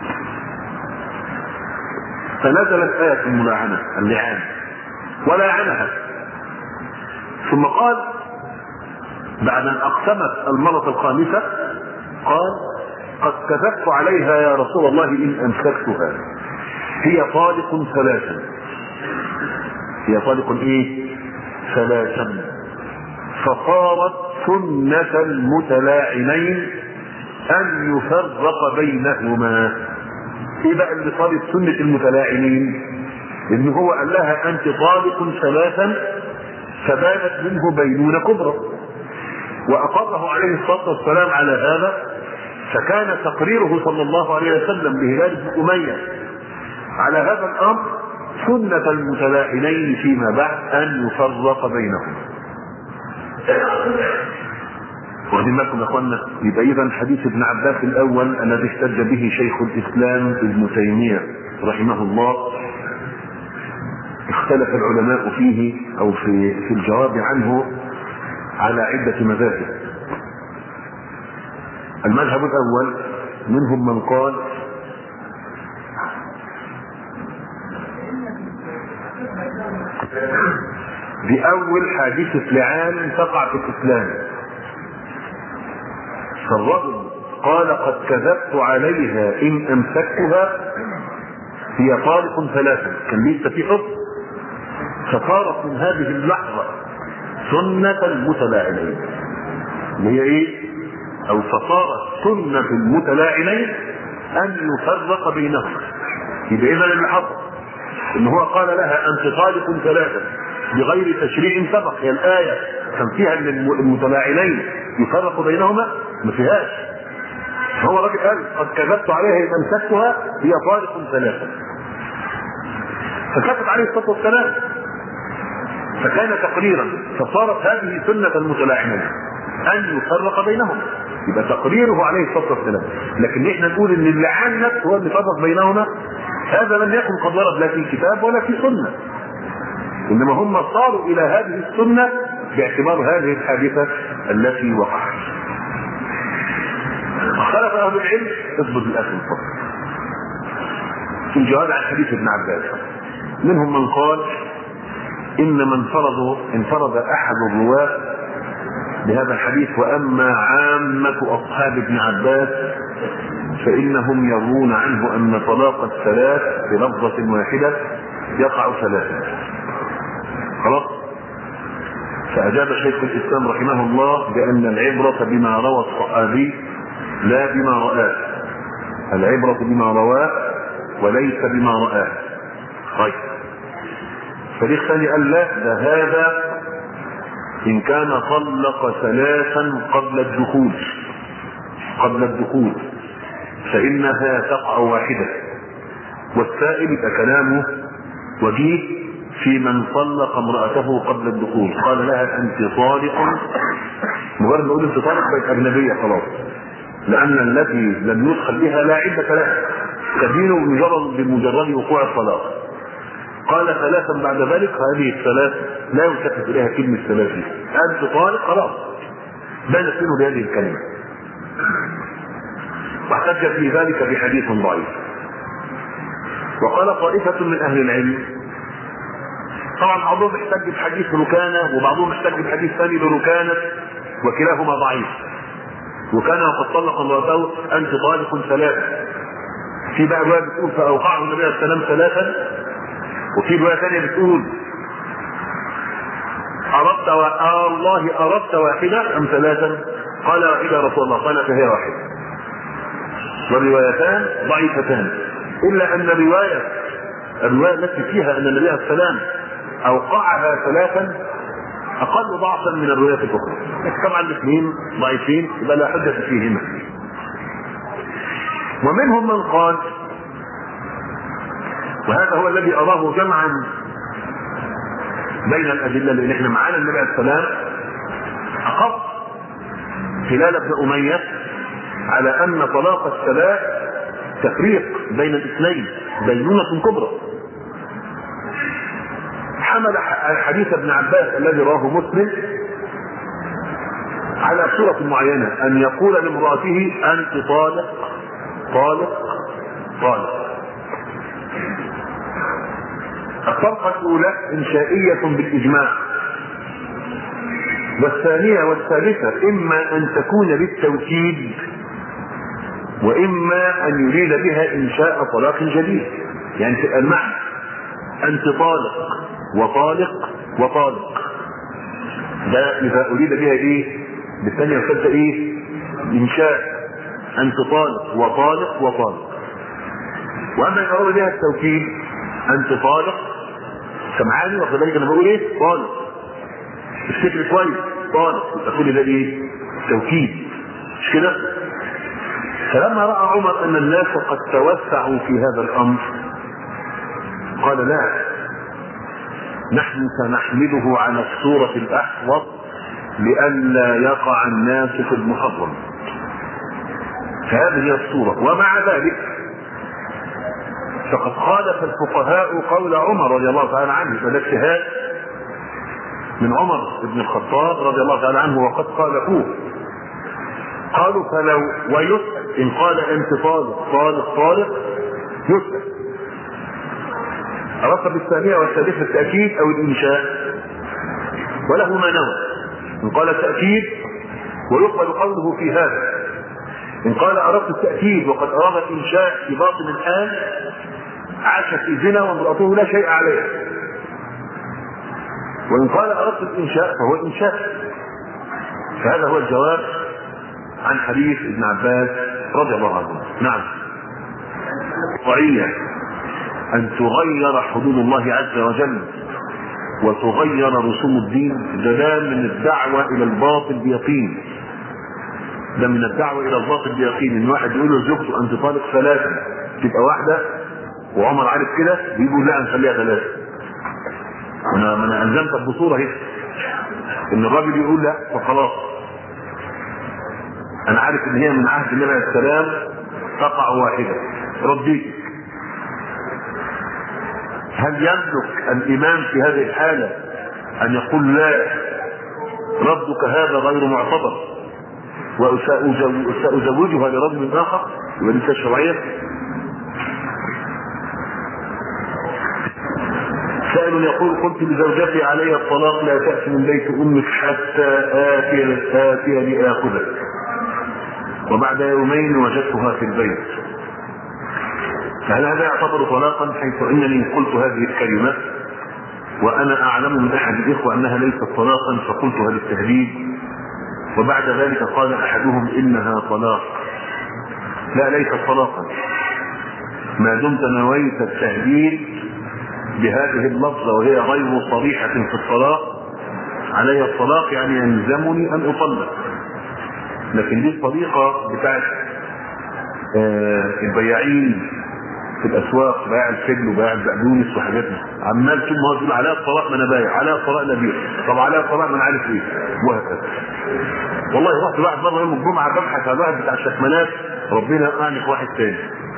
فنزلت آية الملاعنة اللعان ولاعنها. ثم قال بعد ان اقسمت المرة الخامسة قال قد كذبت عليها يا رسول الله ان امسكتها هي طالق ثلاثا. هي طالق ايه؟ ثلاثا. فصارت سنة المتلاعنين ان يفرق بينهما. ايه بقى اللي صارت سنة المتلاعنين؟ ان هو قال لها انت طالق ثلاثا فبانت منه بينونة كبرى واقره عليه الصلاة والسلام على هذا. فكان تقريره صلى الله عليه وسلم لهلال بن أمية على هذا الامر سنة المتلاعنين فيما بعد ان يفرق بينهم. واخدين بالكم يا اخوانا؟ يبقى اذا حديث ابن عباس الاول الذي احتج به شيخ الاسلام ابن تيميه رحمه الله اختلف العلماء فيه او في في الجواب عنه على عده مذاهب. المذهب الاول منهم من قال بأول حادثة لعان تقع في الإسلام. فالرجل قال قد كذبت عليها إن أمسكتها هي طالق ثلاثة، كان لسه في حكم. فصارت من هذه اللحظة سنة المتلاعنين اللي هي إيه؟ أو فصارت سنة المتلاعنين أن يفرق بينهم. يبقى إذا اللي حصل إن هو قال لها أنت طالق ثلاثة بغير تشريع سبق. هي الآية كان فيها ان المتلاعنين يفرق بينهما؟ ما فيهاش. هو راجل قال قد كذبت عليها ان امسكتها هي طالق ثلاثة فكتب عليه الصلاة والسلام فكان تقريرا. فصارت هذه سنة المتلاعنين ان يفرق بينهما. يبقى تقريره عليه الصلاة والسلام. لكن احنا نقول ان اللعان نفسه هو اللي فرق بينهما هذا لم يكن قد ورد لا في كتاب ولا في سنة. انما هم صاروا الى هذه السنة باعتبار هذه الحادثة التي وقعت. اختلف اهل العلم اضبط الاخر الفصل في الجواب عن حديث ابن عباس. منهم من قال ان من فرض انفرد احد الرواة بهذا الحديث واما عامة اصحاب ابن عباس فانهم يروون عنه ان طلاق الثلاث بلفظة واحدة يقع ثلاثة. خلاص. فأجاب شيخ الإسلام رحمه الله بأن العبرة بما روى الصحابي لا بما رآه. العبرة بما رواه وليس بما رآه. طيب. فريق ثاني قال لا ده هذا إن كان طلق ثلاثا قبل الدخول قبل الدخول فإنها تقع واحدة. والسائل كلامه وجيه في من طلق امرأته قبل الدخول قال لها انت طالق. مجرد نقول انت طالق بقت اجنبيه خلاص لان التي لم يدخل بها لا عده لها تدين بمجرد بمجرد وقوع الطلاق. قال ثلاثا بعد ذلك هذه الثلاث لا يلتفت اليها كلمه ثلاثه. انت طالق خلاص بانت منه بهذه الكلمه. واحتج في ذلك بحديث ضعيف. وقال طائفه من اهل العلم طبعا بعضهم يحتج بحديث ركانه وبعضهم يحتج بحديث ثاني لركانه وكلاهما ضعيف. وكان وقد طلق امراته انت طالق ثلاثه. في بقى روايه بتقول فاوقعه النبي عليه السلام ثلاثا وفي روايه ثانيه بتقول أردت و... آه الله أردت واحدة أم ثلاثا؟ قال واحدة رسول الله، قال فهي واحدة. والروايتان ضعيفتان، إلا أن الرواية الرواية التي فيها أن النبي عليه السلام أوقعها ثلاثا أقل ضعفا من الروايات الأخرى. طبعا الاثنين ضعيفين يبقى لا حجة فيهما. ومنهم من قال، وهذا هو الذي أراه جمعا بين الأدلة، لأن احنا معانا النبي عليه السلام أخف هلال بن أمية على أن طلاق الثلاث تفريق بين الاثنين، بينونة كبرى. حمل حديث ابن عباس الذي رواه مسلم على صورة معينة، أن يقول لامرأته أنت طالق طالق طالق. الطلقة الأولى إنشائية بالإجماع، والثانية والثالثة إما أن تكون بالتوكيد وإما أن يريد بها إنشاء طلاق جديد. يعني تبقى المعنى أنت طالق وطالق وطالق، ده إذا أريد بها إيه؟ بالثانية والثالثة إيه؟ إنشاء أنت طالق وطالق وطالق. وأما إذا أريد بها التوكيد أنت طالق، سمعاني واخد بالك أنا بقول إيه؟ طالق، الفكر كويس، طالق، تقول ده إيه؟ توكيد، مش كده؟ فلما رأى عمر أن الناس قد توسعوا في هذا الأمر قال لا، نحن سنحمله على الصورة الأحوط لئلا يقع الناس في المحرم. فهذه هي الصورة. ومع ذلك فقد خالف الفقهاء قول عمر رضي الله تعالى عنه، فده اجتهاد من عمر بن الخطاب رضي الله تعالى عنه وقد خالفوه. قالوا فلو ويسأل إن قال أنت طالق طالق طالق يسأل أردت بالثانية والثالثة التأكيد أو الإنشاء، وله ما نوى. إن قال التأكيد ويقبل قوله في هذا، إن قال أردت التأكيد وقد أراد الإنشاء في باطن الحال عاشت في زنا وامرأته لا شيء عليها. وإن قال أردت الإنشاء فهو الإنشاء. فهذا هو الجواب عن حديث ابن عباس رضي الله عنه. نعم، وعية أن تغير حدود الله عز وجل وتغير رسوم الدين، ده من الدعوة إلى الباطل بيقين. ده من الدعوة إلى الباطل بيقين. إن واحد يقول له زوجته أنت طالق ثلاثة تبقى واحدة، وعمر عارف كده بيقول لا نخليها ثلاثة. أنا أنا ألزمتك بصورة هيك إن الراجل يقول لا فخلاص، أنا عارف إن هي من عهد النبي عليه السلام تقع واحدة رديك. هل يملك الإمام في هذه الحالة أن يقول لا ردك هذا غير معتبر وسأزوجها لرجل آخر؟ وليس الشرعية. سائل يقول قلت لزوجتي علي الطلاق لا تأتي من بيت أمك حتى آتي آتي لآخذك، وبعد يومين وجدتها في البيت، فهل هذا يعتبر طلاقا؟ حيث انني قلت هذه الكلمة وانا اعلم من احد الاخوة انها ليست طلاقا فقلتها للتهديد، وبعد ذلك قال احدهم انها طلاق. لا، ليست طلاقا ما دمت نويت التهديد بهذه اللفظة وهي غير صريحة في الطلاق. علي الطلاق يعني يلزمني ان اطلق، لكن دي الطريقة بتاعت آه البياعين في الاسواق، بياع الفجل وبياع البقدونس وحاجات دي، عمال طول ما هو يقول عليها الطلاق ما انا بايع، عليها الطلاق لا بيع، طب عليها الطلاق ما انا عارف ايه، وهكذا. والله رحت واحد مره يوم الجمعه ببحث على واحد بتاع الشكمانات، ربنا يقعني في واحد تاني.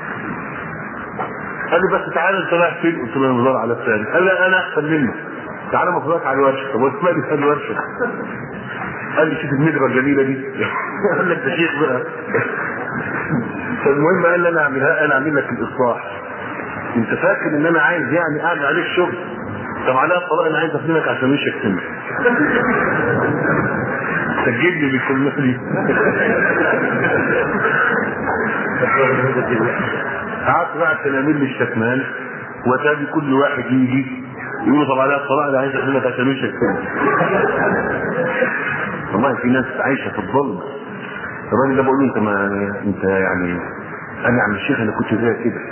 قال لي بس تعالى انت رايح فين؟ قلت له انا بدور على الثاني. قال لي انا احسن منه، تعالى مفروضك على الورشه. طب واسمها لي ثاني ورشه. قال لي شوف النجره الجميله دي. قال لك ده شيخ بقى. فالمهم قال لي انا اعملها، انا اعمل لك الاصلاح. انت فاكر ان انا عايز يعني اعمل عليك شغل؟ طب عليها الطلاق انا عايز افهمك عشان وشك سمع. سجلني بالكلمه دي. قعدت بقى عشان اعمل لي الشكمان، وتابي كل واحد يجي يقولوا طب عليها الطلاق ده عايز اقول لك عشان مش كده. والله في ناس عايشه في الظلم. الراجل ده بقول له انت ما انت يعني انا يا عم الشيخ انا كنت زي كده.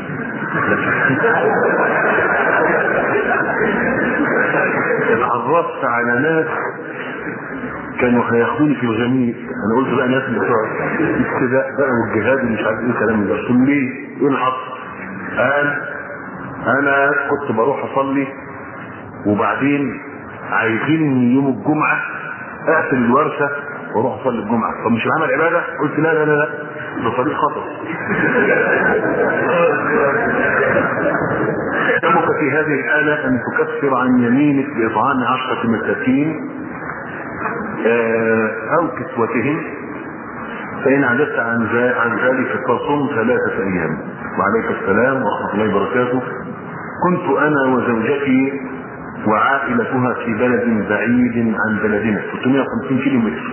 اتعرفت على ناس كانوا هياخدوني في الجميع. انا قلت بقى ناس بتوع الابتداء بقى والجهاد ومش عارف ايه الكلام ده. قلت له ليه؟ ايه اللي حصل؟ قال انا كنت بروح اصلي وبعدين عايزين يوم الجمعه اقفل الورشه واروح اصلي الجمعه. طب مش بعمل عباده؟ قلت لا لا لا لا ده طريق خطر. يهمك في هذه الآلة أن تكفر عن يمينك بإطعام عشرة مساكين أو كسوتهم، فإن عجزت عن عن ذلك فصم ثلاثة أيام. وعليك السلام ورحمة الله وبركاته. كنت أنا وزوجتي وعائلتها في بلد بعيد عن بلدنا ثلاثمائة وخمسين كيلو متر،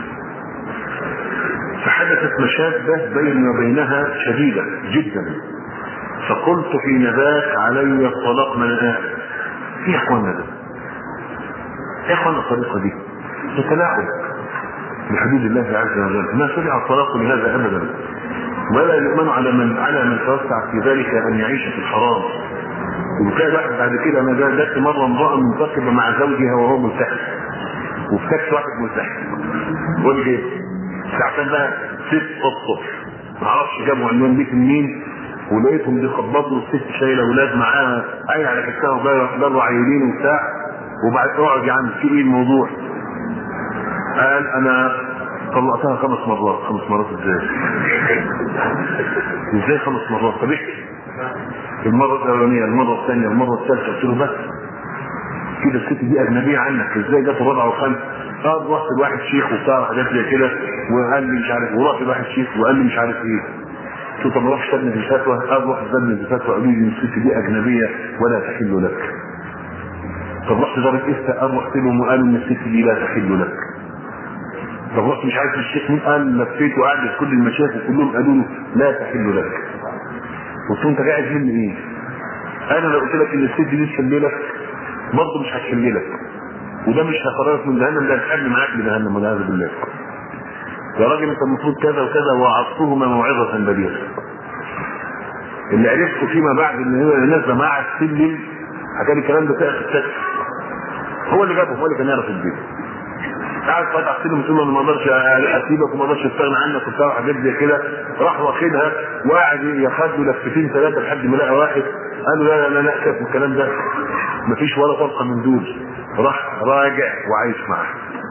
فحدثت مشادة بيني وبينها شديدة جدا، فقلت حين ذاك علي الطلاق من الآن. يا اخوانا ده يا اخوانا الطريقة دي تتلاعب بحدود الله عز وجل. ما شرع الطلاق لهذا ابدا، ولا يؤمن على من على من توسع في ذلك ان يعيش في الحرام. وبتلاقي واحد بعد كده انا جات مره امراه منتقبه مع زوجها وهو ملتحي، وفتكت واحد ملتحي والجيب عشان بقى ست الصبح ما اعرفش جابوا عنوان بيت مين، ولقيتهم بيخبطوا الست شايله اولاد معاها عين على كتفها وضلوا عيلين وبتاع. وبعد اقعد يا عم في ايه الموضوع؟ قال انا طلقتها خمس مرات. خمس مرات ازاي؟ ازاي خمس مرات؟ طب احكي. المره الاولانيه، المره الثانيه، المره الثالثه. قلت له بس كده الست دي اجنبيه عنك، ازاي جت الرابعه والخامسه؟ قال رحت لواحد شيخ وبتاع حاجات زي كده وقال لي مش عارف، ورحت لواحد شيخ وقال لي مش عارف ايه. قلت له طب روح استنى في الفتوى. قال روح استنى في الفتوى قالوا لي ان الست دي اجنبيه ولا تحل لك. طب رحت دار الافتاء قال رحت لهم وقالوا ان الست دي لا تحل لك. طب رحت مش عارف الشيخ مين قال لفيت وقعد كل المشايخ وكلهم قالوا له لا تحل لك. قلت له انت قاعد مني ايه؟ انا لو قلت لك ان الست دي تحل لك برضه مش هتحل لك، وده مش هخرجك من جهنم، ده هتحل معاك لجهنم والعياذ بالله. يا راجل انت المفروض كذا وكذا وعظتهما موعظه بليغه. اللي عرفته فيما بعد ان هو نازله مع السلم حكى لي الكلام ده في التكس، هو اللي جابه، هو اللي كان يعرف البيت. قاعد فتح سلم تقول له انا ما اقدرش اسيبك وما اقدرش استغنى عنك وبتاع حاجات زي كده. راح واخدها وقاعد ياخد له لفتين ثلاثه لحد ما لقى واحد قال له لا لا لا كيف الكلام ده مفيش ولا فرقه من دول. راح راجع وعايش معاه.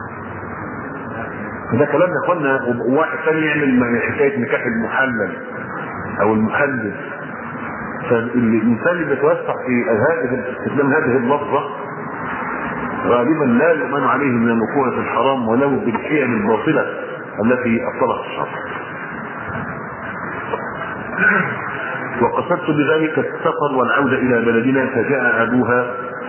ده كلام يا اخوانا. وواحد ثاني يعمل حكايه نكاح المحلل او المحلل. فالانسان اللي بيتوسع في هذه استخدام هذه اللفظه غالبا لا يؤمن عليه من الوقوع في الحرام ولو بالفعل الباطله التي ابطلها الشرع. وقصدت بذلك السفر والعوده الى بلدنا، فجاء ابوها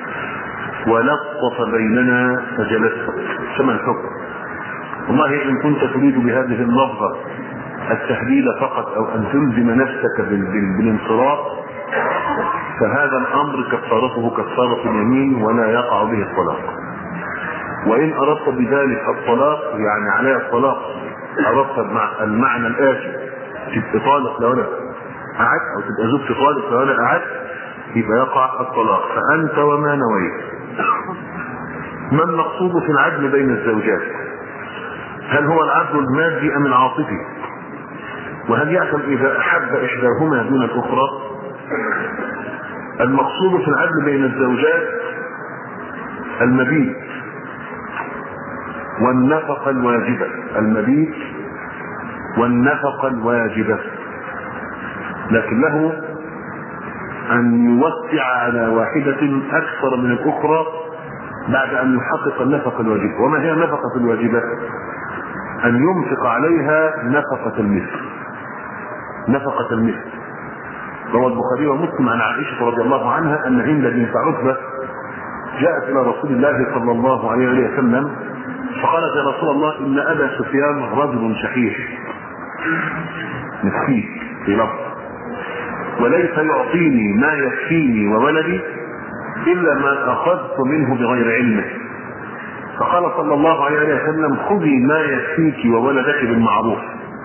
ولطف بيننا فجلست. كما الحكم. والله ان كنت تريد بهذه اللفظه التهديد فقط او ان تلزم نفسك بالانصراف فهذا الامر كفارته كفاره اليمين ولا يقع به الطلاق. وان اردت بذلك الطلاق يعني عليها الطلاق، اردت المعنى الاتي تبقى طالق لو انا قعدت او تبقى زوجتي طالق لو انا قعدت يبقى يقع الطلاق. فانت وما نويت. ما المقصود في العدل بين الزوجات؟ هل هو العدل المادي ام العاطفي؟ وهل يحصل اذا احب احداهما دون الاخرى؟ المقصود في العدل بين الزوجات المبيت والنفقه الواجبه. المبيت والنفقه الواجبه، لكن له ان يوسع على واحده اكثر من الاخرى بعد ان يحقق النفقه الواجبه. وما هي النفقه الواجبه؟ ان ينفق عليها نفقه المثل. نفقه المثل روى البخاري ومسلم عن عائشه رضي الله عنها ان هند بنت عتبه جاءت الى رسول الله صلى الله عليه وسلم فقالت يا رسول الله ان ابا سفيان رجل شحيح مسكين في لفظ وليس يعطيني ما يكفيني وولدي إلا ما أخذت منه بغير علمه. فقال صلى الله عليه وسلم خذي ما يكفيك وولدك بالمعروف.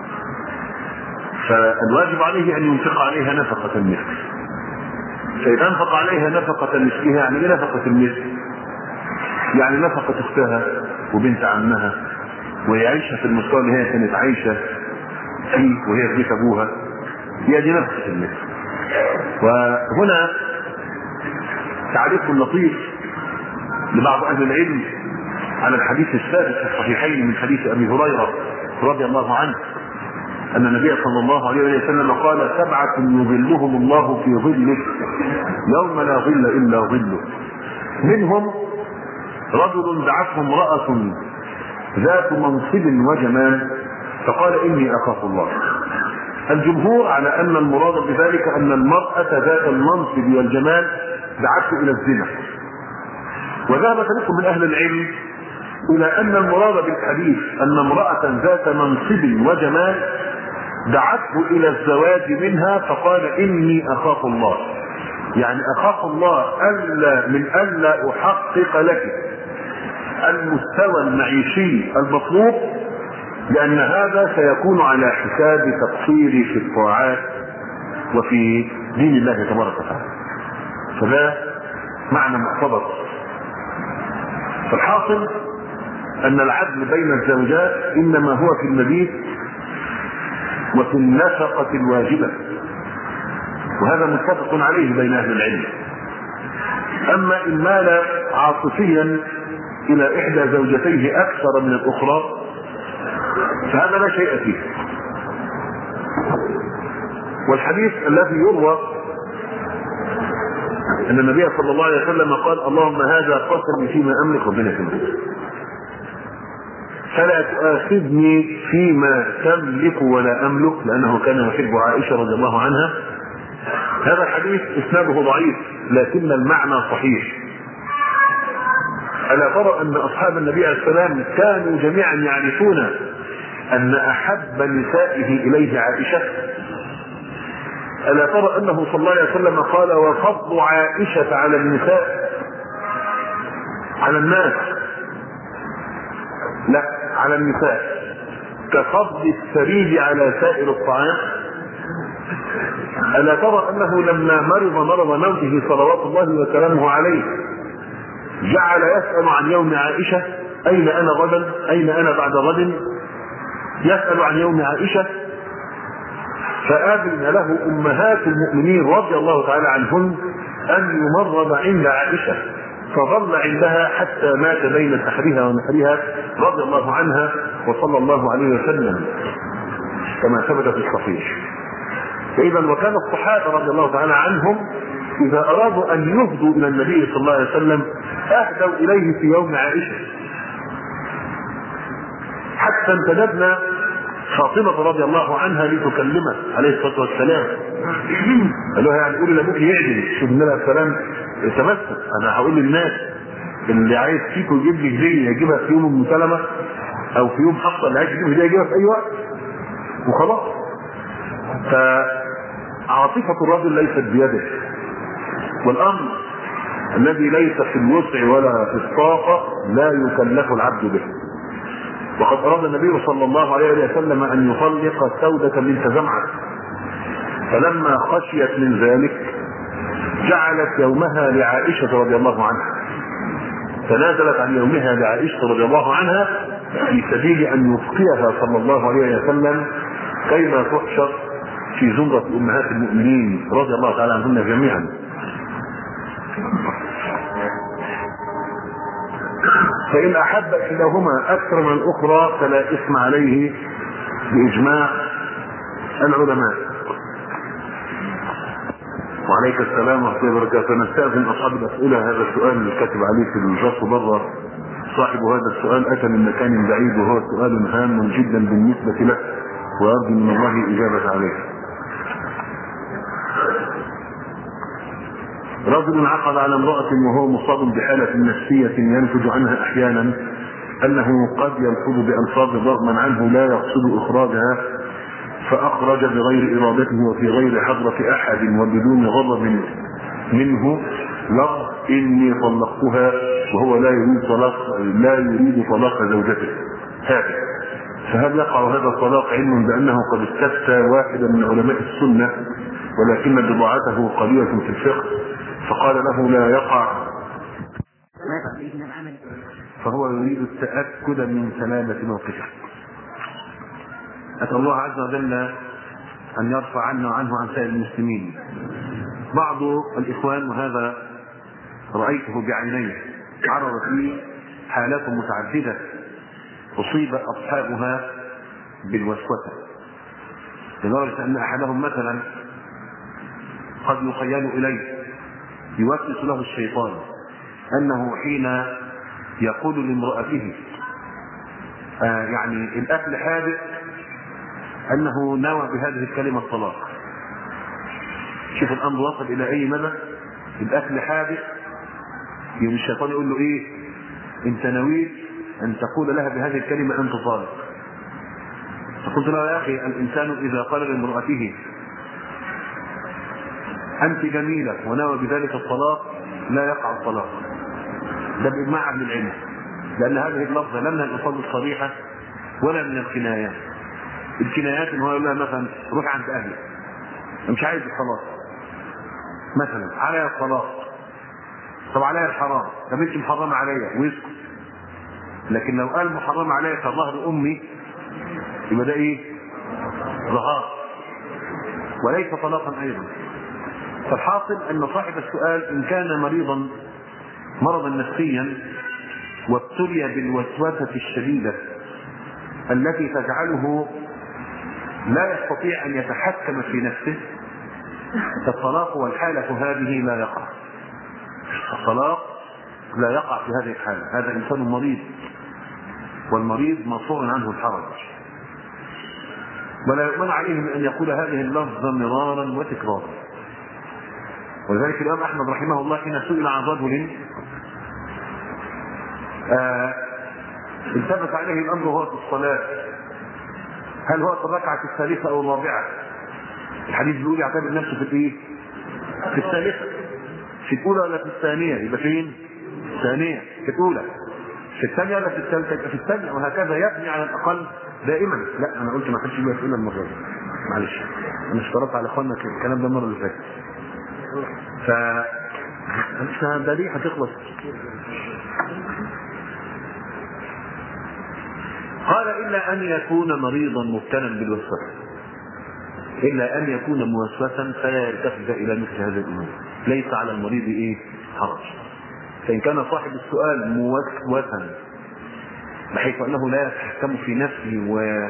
فالواجب عليه أن ينفق عليها نفقة المثل. فإذا أنفق عليها نفقة مثلها يعني إيه نفقة المثل؟ يعني نفقة أختها وبنت عمها وهي عايشة في المستوى اللي هي كانت عايشة فيه وهي في بيت أبوها، هي دي نفقة المثل. وهنا تعريف لطيف لبعض أهل العلم على الحديث الثابت في الصحيحين من حديث أبي هريرة رضي الله عنه أن النبي صلى الله عليه وسلم قال سبعة يظلهم الله في ظله يوم لا ظل إلا ظله، منهم رجل دعته امرأة ذات منصب وجمال فقال إني أخاف الله. الجمهور على أن المراد بذلك أن المرأة ذات المنصب والجمال دعته إلى الزنا، وذهب فريق من أهل العلم إلى أن المراد بالحديث أن امرأة ذات منصب وجمال دعته إلى الزواج منها فقال إني أخاف الله، يعني أخاف الله ألا من ألا أحقق لك المستوى المعيشي المطلوب، لأن هذا سيكون على حساب تقصيري في الطاعات وفي دين الله تبارك وتعالى. فده معنى محتضر. فالحاصل أن العدل بين الزوجات إنما هو في المبيت وفي النفقة الواجبة، وهذا متفق عليه بين أهل العلم. أما إن مال عاطفيا إلى إحدى زوجتيه أكثر من الأخرى فهذا لا شيء فيه. والحديث الذي يروى أن النبي صلى الله عليه وسلم قال اللهم هذا قسمي فيما أملك ربنا يسلمك فلا تؤاخذني فيما تملك ولا أملك، لأنه كان يحب عائشة رضي الله عنها. هذا الحديث إسناده ضعيف لكن المعنى صحيح. ألا ترى أن أصحاب النبي عليه السلام كانوا جميعا يعرفون أن أحب نسائه إليه عائشة؟ ألا ترى أنه صلى الله عليه وسلم قال وفضل عائشة على النساء على الناس، لا على النساء، كفضل الثريد على سائر الطعام؟ ألا ترى أنه لما مرض مرض موته صلوات الله وسلامه عليه جعل يسأل عن يوم عائشة أين أنا غدا أين أنا بعد غد، يسأل عن يوم عائشة، فآذن له أمهات المؤمنين رضي الله تعالى عنهن أن يمرض عند عائشة، فظل عندها حتى مات بين سحرها ونحرها رضي الله عنها وصلى الله عليه وسلم كما ثبت في الصحيح. فإذا وكان الصحابة رضي الله تعالى عنهم إذا أرادوا أن يهدوا إلى النبي صلى الله عليه وسلم أهدوا إليه في يوم عائشة، حتى انتدبنا فاطمة رضي الله عنها لتكلمه عليه الصلاة والسلام. قال له يعني قولي لابوك يعدل، شوف النبي عليه السلام تمسك، أنا هقول للناس اللي عايز فيكم يجيب لي هدية يجيبها في يوم ام سلمة أو في يوم حفصة، اللي عايز يجيب هدية يجيبها في أي وقت وخلاص. فعاطفة الرجل ليست بيده، والأمر الذي ليس في الوسع ولا في الطاقة لا يكلف العبد به. وقد أراد النبي صلى الله عليه وسلم أن يطلق سودة بنت زمعة، فلما خشيت من ذلك جعلت يومها لعائشة رضي الله عنها، تنازلت عن يومها لعائشة رضي الله عنها في سبيل أن يبقيها صلى الله عليه وسلم كيما تحشر في زمرة أمهات المؤمنين رضي الله تعالى عنهن جميعا. فإن أحب إحداهما أكثر من الأخرى فلا إثم عليه بإجماع العلماء. وعليك السلام ورحمة الله وبركاته. نستأذن أصحاب الأسئلة هذا السؤال اللي كاتب عليه في الجرس بره، صاحب هذا السؤال أتى من مكان بعيد وهو سؤال هام جدا بالنسبة له وأرجو من الله الإجابة عليه. رجل عقد على امرأة وهو مصاب بحالة نفسية ينتج عنها أحيانا أنه قد يلفظ بألفاظ رغما عنه لا يقصد إخراجها، فأخرج بغير إرادته وفي غير حضرة أحد وبدون غضب منه لفظ إني طلقتها وهو لا يريد طلاق لا يريد طلاق زوجته هذا، فهل يقع هذا الطلاق علم بأنه قد استفتى واحدا من علماء السنة ولكن بضاعته قليلة في الفقه فقال له لا يقع، فهو يريد التأكد من سلامة موقفه. أسأل الله عز وجل أن يرفع عنا وعنه عن سائر المسلمين. بعض الإخوان وهذا رأيته بعيني عرض فيه حالات متعددة أصيب أصحابها بالوسوسة لدرجة أن أحدهم مثلا قد يخيل إليه يوسوس له الشيطان أنه حين يقول لامرأته آه يعني الأكل حادث أنه نوى بهذه الكلمة الطلاق. شوف الأمر وصل إلى أي مدى. الأكل حادث يوم الشيطان يقول له إيه أنت نويت أن تقول لها بهذه الكلمة أنت طالق. فقلت له يا أخي الإنسان إذا قال لامرأته أنت جميلة ونوى بذلك الطلاق لا يقع الطلاق، ده بإجماع أهل العلم، لأن هذه اللفظة لا من الألفاظ الصريحة ولا من الكنايات. الكنايات إن هو يقول لها مثلا روح عند أهلك مش عايز الطلاق مثلا عليها الطلاق، طب عليها الحرام، طب انت محرمة عليا ويسكت. لكن لو قال محرمة عليا كظهر أمي يبقى ده إيه؟ ظهار وليس طلاقا أيضا. فالحاصل أن صاحب السؤال إن كان مريضا مرضا نفسيا وابتلي بالوسوسة الشديدة التي تجعله لا يستطيع أن يتحكم في نفسه فالطلاق والحالة هذه لا يقع. الطلاق لا يقع في هذه الحالة، هذا إنسان مريض والمريض مرفوع عنه الحرج ولا يؤمن عليه من أن يقول هذه اللفظة مرارا وتكرارا. ولذلك الإمام أحمد رحمه الله حين سئل عن رجل آه التفت عليه الأمر وهو في الصلاة هل هو في الركعة الثالثة أو الرابعة؟ الحديث بيقول يعتبر نفسه في الإيه؟ في الثالثة. في الأولى ولا في الثانية؟ يبقى فين؟ الثانية. في الأولى. في الثانية ولا في الثالثة؟ يبقى في الثانية، وهكذا يبني على الأقل دائما. لا أنا قلت ما حدش يبقى إلا المرة دي. معلش أنا اشترطت على إخواننا الكلام ده المرة اللي فاتت. ف مش ده ليه هتخلص. قال إلا أن يكون مريضا مبتلا بالوسوسة، إلا أن يكون موسوسا فلا يلتفت إلى مثل هذا الأمور. ليس على المريض إيه حرج. فإن كان صاحب السؤال موسوسا بحيث أنه لا يتحكم في نفسه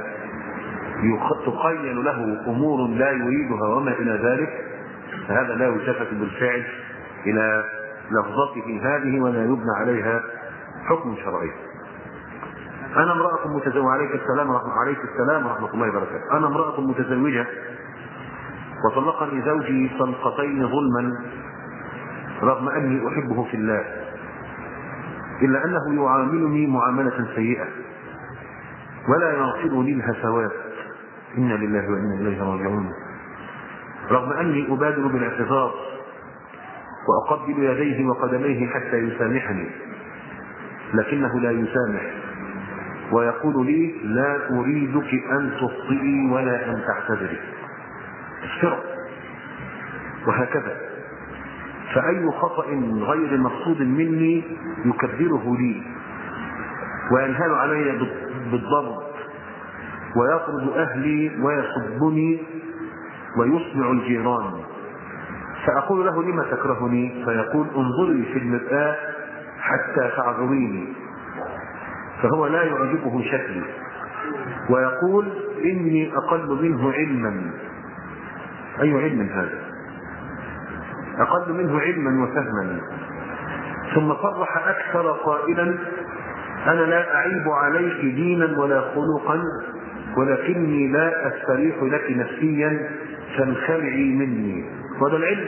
وتخيل له أمور لا يريدها وما إلى ذلك فهذا لا يلتفت بالفعل إلى لفظته هذه ولا يبنى عليها حكم شرعي. أنا امرأة متزوجة عليك السلام عليك السلام ورحمة الله وبركاته. أنا امرأة متزوجة وطلقني زوجي طلقتين ظلما رغم أني أحبه في الله إلا أنه يعاملني معاملة سيئة ولا يغفر لي الهفوات إنا لله وإنا إليه راجعون رغم أني أبادر بالاعتذار وأقبل يديه وقدميه حتى يسامحني لكنه لا يسامح ويقول لي لا أريدك أن تخطئي ولا أن تعتذري الشرع وهكذا. فأي خطأ غير مقصود مني يكبره لي وينهال علي بالضرب ويطرد أهلي ويسبني ويسمع الجيران. فأقول له لما تكرهني؟ فيقول انظري في المرآة حتى تعذريني. فهو لا يعجبه شكلي ويقول إني أقل منه علما. أي علم هذا؟ أقل منه علما وفهما. ثم صرح أكثر قائلا أنا لا أعيب عليك دينا ولا خلقا ولكني لا أستريح لك نفسيا فانخلعي مني. وهذا العلم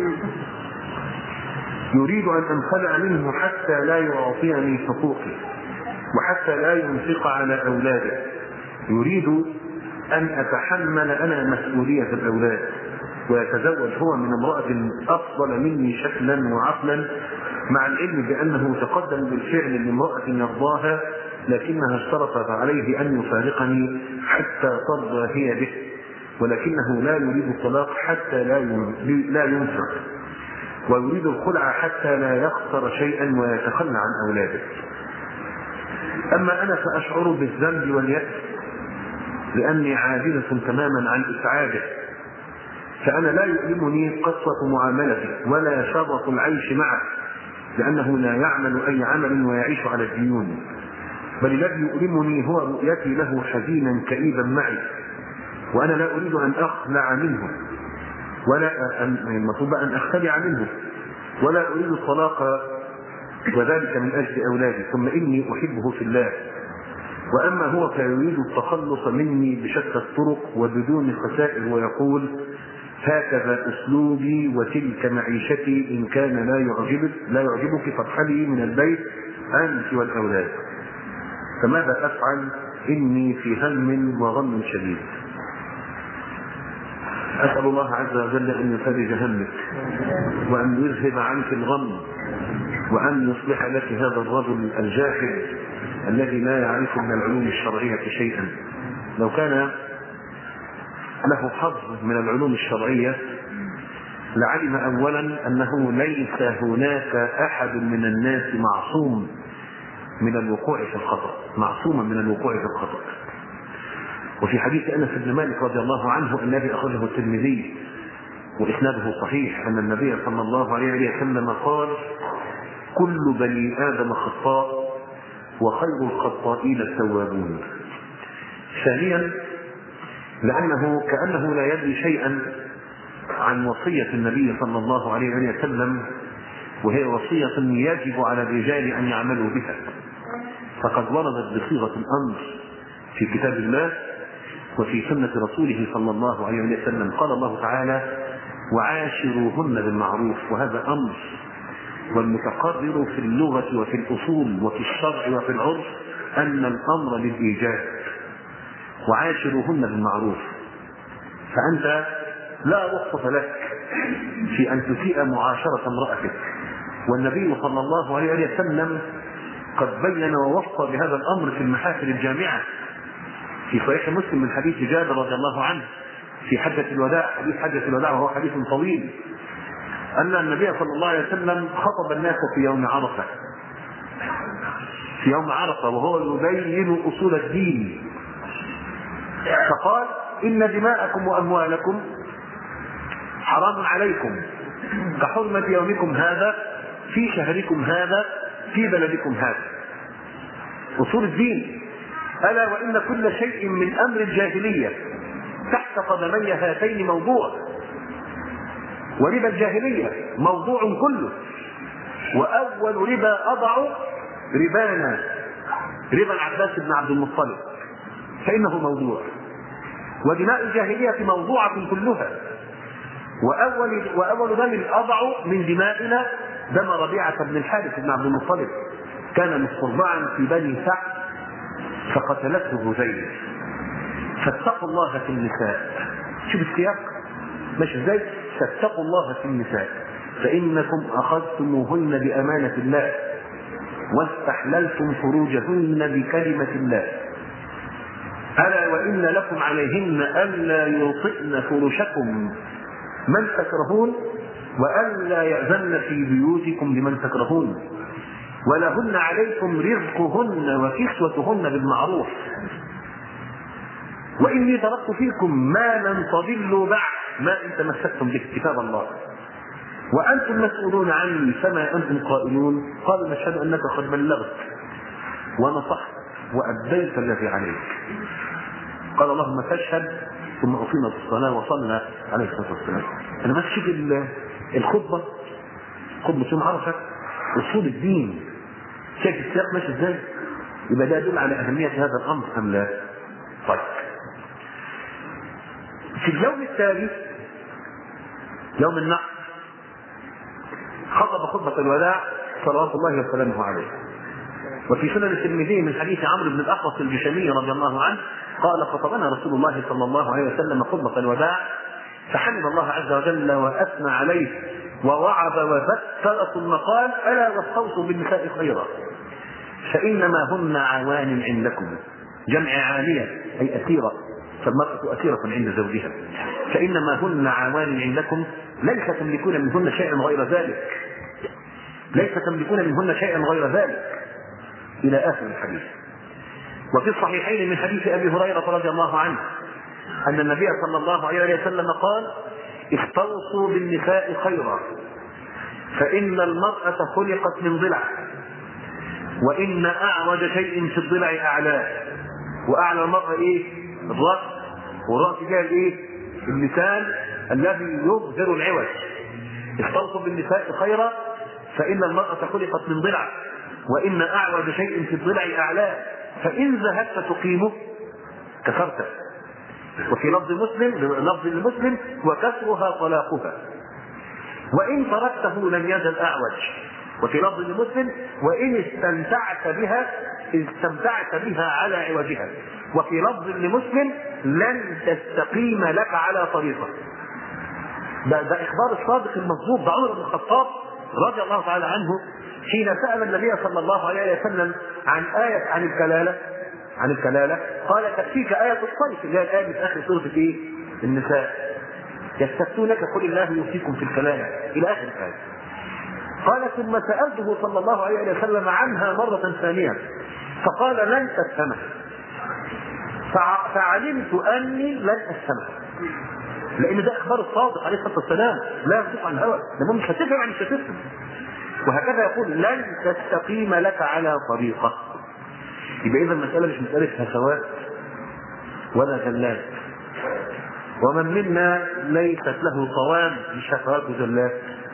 يريد أن أنخلع منه حتى لا يعطيني حقوقي وحتى لا ينفق على أولاده. يريد أن أتحمل أنا مسؤولية الأولاد ويتزوج هو من امرأة أفضل مني شكلا وعقلا مع العلم بأنه تقدم بالفعل لامرأة يرضاها، لكنها اشترطت عليه أن يفارقني حتى ترضى هي به، ولكنه لا يريد الطلاق حتى لا ينفق، ويريد الخلع حتى لا يخسر شيئا ويتخلى عن أولاده. أما أنا فأشعر بالذنب واليأس لأني عاجزة تماما عن إسعاده، فأنا لا يؤلمني قسوة معاملته ولا شرط العيش معه، لأنه لا يعمل أي عمل ويعيش على الديون، بل الذي يؤلمني هو رؤيتي له حزينا كئيبا معي، وأنا لا أريد أن أخلع منه ولا المطلوب أن أختلع منه، ولا أريد الطلاق، وذلك من أجل أولادي، ثم إني أحبه في الله. وأما هو فيريد التخلص مني بشتى الطرق وبدون خسائر، ويقول: هكذا أسلوبي وتلك معيشتي، إن كان لا يعجبك لا يعجبك فارحلي من البيت أنت والأولاد. فماذا أفعل؟ إني في هم وغم شديد. أسأل الله عز وجل أن يفرج همك، وأن يذهب عنك الغم، وأن يصلح لك هذا الرجل الجاهل الذي لا يعرف من العلوم الشرعية شيئا. لو كان له حظ من العلوم الشرعية لعلم أولا أنه ليس هناك أحد من الناس معصوم من الوقوع في الخطأ، معصوما من الوقوع في الخطأ. وفي حديث أنس بن مالك رضي الله عنه الذي أخرجه الترمذي وإسناده صحيح أن النبي صلى الله عليه وسلم قال: كل بني آدم خطاء وخير الخطائين التوابون. ثانيا، لأنه كأنه لا يدري شيئا عن وصية النبي صلى الله عليه وسلم، وهي وصية يجب على الرجال أن يعملوا بها، فقد وردت بصيغة الأمر في كتاب الله وفي سنة رسوله صلى الله عليه وسلم. قال الله تعالى: وعاشروهن بالمعروف، وهذا أمر، والمتقرر في اللغة وفي الأصول وفي الشرع وفي العرف أن الأمر للإيجاب، وعاشروهن بالمعروف. فأنت لا رخصة لك في أن تسيء معاشرة امرأتك، والنبي صلى الله عليه وسلم قد بين ووصى بهذا الأمر في المحافل الجامعة في صحيح مسلم من حديث جابر رضي الله عنه في حجة الوداع، حديث حجة الوداع وهو حديث طويل، أن النبي صلى الله عليه وسلم خطب الناس في يوم عرفة في يوم عرفة وهو يبين أصول الدين، فقال: إن دماءكم وأموالكم حرام عليكم كحرمة يومكم هذا في شهركم هذا في بلدكم هذا. أصول الدين: ألا وإن كل شيء من أمر الجاهلية تحت قدمي هاتين موضوع، وربا الجاهلية موضوع كله، وأول ربا أضع ربانا ربا العباس بن عبد المطلب فإنه موضوع، ودماء الجاهلية موضوعة كلها، وأول, وأول دم أضع من دمائنا دم ربيعة بن الحارث بن عبد المطلب، كان مسترضعا في بني سعد فقتلته هذيل. فاتقوا الله في النساء. شوف السياق ماشي ازاي؟ فاتقوا الله في النساء فإنكم أخذتموهن بأمانة الله واستحللتم فروجهن بكلمة الله، ألا وإن لكم عليهن ألا يطئن فرشكم من تكرهون وألا يأذن في بيوتكم لمن تكرهون، ولهن عليكم رزقهن وكسوتهن بالمعروف، وإني تركت فيكم ما لن تضلوا بعد ما إن تمسكتم به كتاب الله، وأنتم مسؤولون عني فما أنتم قائلون. قالوا: نشهد أنك قد بلغت ونصحت وأديت الذي عليك. قال: اللهم فاشهد. ثم أقيمت الصلاة وصلى عليه الصلاة والسلام. أنا بس شوف الخطبة، خطبة يوم عرفة، أصول الدين، شايف السياق ماشي ازاي؟ يبقى ده يدل على أهمية هذا الأمر أم لا؟ طيب، في اليوم التالي يوم النحر خطب خطبة الوداع صلوات الله وسلامه عليه. وفي سنن الترمذي من حديث عمرو بن الأخوص الجشمي رضي الله عنه قال: خطبنا رسول الله صلى الله عليه وسلم خطبة الوداع فحمد الله عز وجل وأثنى عليه ووعظ وذكر ثم قال: ألا واستوصوا بالنساء خيرا فإنما هن عوان عندكم، جمع عانية أي أسيرة، فالمرأة أسيرة عند زوجها، فإنما هن عوان عندكم ليس تملكون منهن شيئا غير ذلك، ليس تملكون منهن شيئا غير ذلك إلى آخر الحديث. وفي الصحيحين من حديث أبي هريرة رضي الله عنه أن النبي صلى الله عليه وسلم قال: استوصوا بالنساء خيرا فإن المرأة خلقت من ضلع، وإن أعوج شيء في الضلع أعلاه، وأعلى المرأة إيه؟ الرأس، والرأس جاء الإيه؟ اللسان الذي يظهر العوج. استوصوا بالنساء خيرا فإن المرأة خلقت من ضلع، وإن أعوج شيء في الضلع أعلاه، فإن ذهبت تقيمه كسرته. وفي لفظ مسلم لفظ المسلم: وكسرها طلاقها، وإن تركته لم يزل أعوج. وفي لفظ المسلم: وإن استمتعت بها استمتعت بها على عوجها. وفي لفظ لمسلم: لن تستقيم لك على طريقه. ده, ده إخبار الصادق المصدوق ده عمر بن الخطاب رضي الله تعالى عنه حين سأل النبي صلى الله عليه وسلم عن آية عن الكلالة عن الكلالة قال: تكفيك آية الصيف، اللي هي الآية في آخر سورة إيه؟ النساء: يستفتونك قل الله يوصيكم في الكلالة إلى آخر الآية. قال: ثم سألته صلى الله عليه وسلم عنها مرة ثانية فقال: لن تفهمها. فعلمت أني لن أفهمها، لأن ده إخبار الصادق عليه الصلاة والسلام لا ينطق عن الهوى، ده مش هتفهم يعني مش هتفهم. وهكذا يقول: لن تستقيم لك على طريقة. يبقى إذا المسألة مش مسألة هشوات ولا زلات، ومن منا ليست له صوام بشهوات وزلات.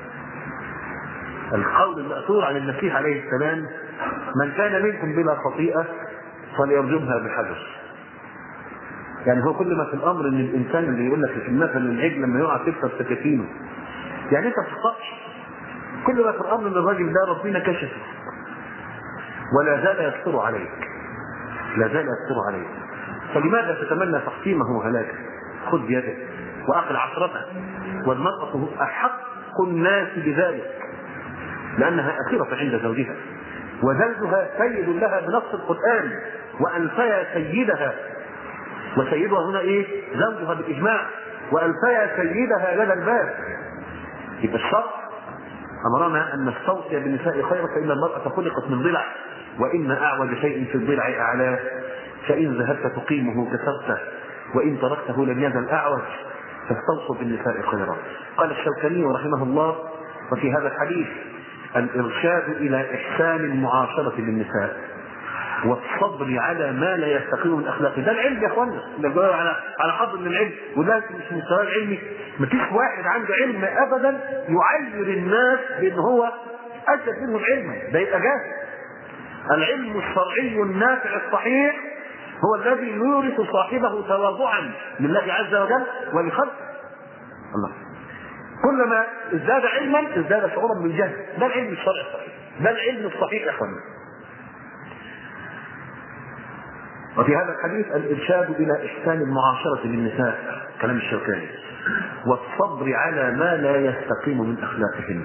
القول المأثور عن المسيح عليه السلام: من كان منكم بلا خطيئة فليرجمها بحجر. يعني هو كل ما في الأمر ان الإنسان اللي يقول لك في المثل العجل لما يقع تكسر سكاكينه، يعني انت ما تخطئش. كل ما في الأمر ان الراجل ده ربنا كشفه ولا زال يستر عليك، لا زال يستر عليك، فلماذا تتمنى تحطيمه هلاكا؟ خذ بيدك وأقل عشرته. والمرأة أحق الناس بذلك لأنها أسيرة عند زوجها، وزوجها سيد لها بنص القرآن: وألفيا سيدها. وسيدها هنا إيه؟ زوجها بالإجماع. وألفيا سيدها لدى الباب. يبقى الشرع أمرنا أن نستوصي بالنساء خيرا فإن المرأة خلقت من ضلع، وإن أعوج شيء في الضلع أعلاه، فإن ذهبت تقيمه كسرته، وإن تركته لم يزل أعوج، فاستوصوا بالنساء خيرا. قال الشوكاني رحمه الله: وفي هذا الحديث الإرشاد إلى إحسان المعاشرة للنساء والصبر على ما لا يستقيم من أخلاقه. ده العلم يا اخوانا، ده على على حظ من العلم، وده مش مستوى العلمي. مفيش واحد عنده علم أبدا يعير الناس بأن هو أشد منهم علما، ده يبقى جاهل. العلم الشرعي النافع الصحيح هو الذي يورث صاحبه تواضعا لله عز وجل ولخلقه. الله كلما ازداد علما ازداد شعورا بالجهل. ده العلم الشرعي الصحيح، ده العلم الصحيح يا اخوانا. وفي هذا الحديث الارشاد الى احسان المعاشره للنساء، كلام الشوكاني، والصبر على ما لا يستقيم من اخلاقهن.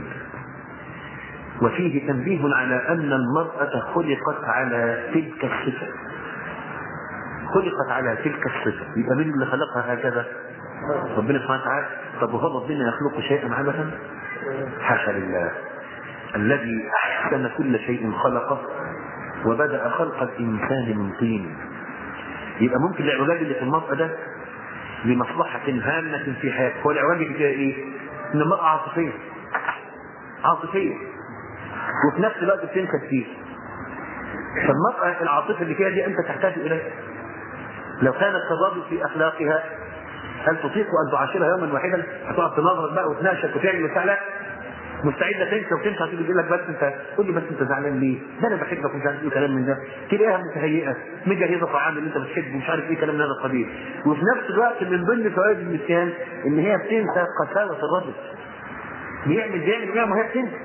وفيه تنبيه على ان المراه خلقت على تلك الصفه، خلقت على تلك الصفه. يبقى مين اللي خلقها هكذا؟ ربنا سبحانه وتعالى. طب وهو ربنا يخلق شيئا عبثا؟ حاشا لله. الذي احسن كل شيء خلقه وبدأ خلق الانسان من طين. يبقى ممكن العلاج اللي في المرأة ده لمصلحة هامة في حياتك. هو العلاج اللي فيها ايه؟ ان المرأة عاطفية عاطفية وفي نفس الوقت بتنسى كتير. فالمرأة العاطفة اللي فيها دي انت تحتاج اليها. لو كانت تضاد في اخلاقها هل تطيق ان تعاشرها يوما واحدا؟ هتقعد تنظر بقى وتناقشك وتعمل وتعمل؟ مستعده تنسى وتنسى تيجي تقول لك بس انت قول لي بس انت زعلان ليه؟ ده انا بحبك ومش عارف ايه كلام من ده، تلاقيها متهيئه مجهزه طعام اللي انت بتحبه ومش عارف ايه كلام من هذا القبيل. وفي نفس الوقت من ضمن فوائد النسيان ان هي بتنسى قساوه الرجل. بيعمل بيعمل بيعمل وهي بتنسى.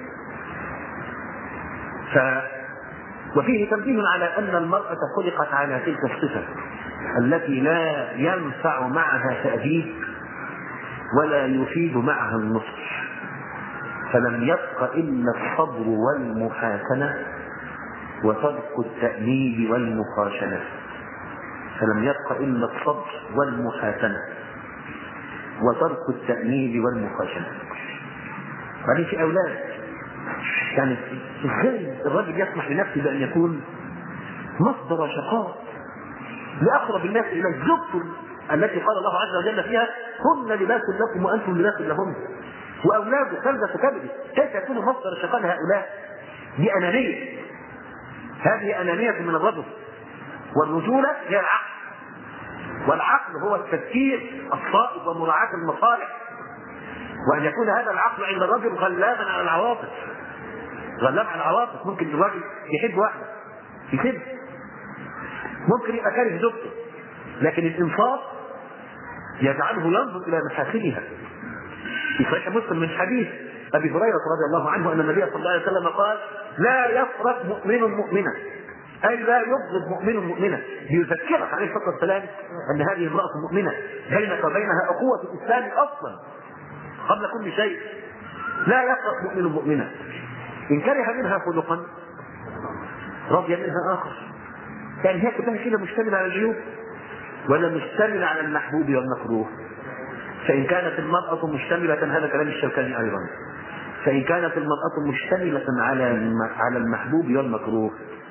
ف وفيه تنبيه على ان المراه خلقت على تلك الصفه التي لا ينفع معها تأديب ولا يفيد معها النصح. فلم يبق إلا الصبر والمحاسنة وترك التأنيب والمخاشنة. فلم يبق إلا الصبر والمحاسنة وترك التأنيب والمخاشنة. بعدين في أولاد، يعني إزاي الرجل يسمح لنفسه بأن يكون مصدر شقاء لأقرب الناس إلى الزوجة التي قال الله عز وجل فيها هن لباس لكم وأنتم لباس لهن، وأولاده كلبة كبده، كيف يكون مصدر شقاء لهؤلاء؟ دي أنانية، هذه أنانية من الرجل. والرجولة هي العقل، والعقل هو التفكير الصائب ومراعاة المصالح، وأن يكون هذا العقل عند الرجل غلابا على العواطف، غلاب على العواطف. ممكن الرجل يحب واحدة يحب، ممكن يبقى كاره زوجته، لكن الإنصاف يجعله ينظر إلى محاسنها. في صحيح مسلم من حديث أبي هريرة رضي الله عنه أن النبي صلى الله عليه وسلم قال لا يفرق مؤمن مؤمنا، أي لا يبغض مؤمن مؤمنا، ليذكرك عليه الصلاة والسلام أن هذه امرأة مؤمنة بينك وبينها أخوة الإسلام أصلا قبل كل شيء. لا يفرق مؤمن مؤمنا، إن كره منها خلقا رضي منها آخر. يعني هي كلها كده مشتملة على العيوب ولا مشتملة على المحبوب والمكروه؟ فإن كانت المرأة مشتملة، هذا كلام الشوكاني أيضا، فإن كانت المرأة مشتملة على على المحبوب والمكروه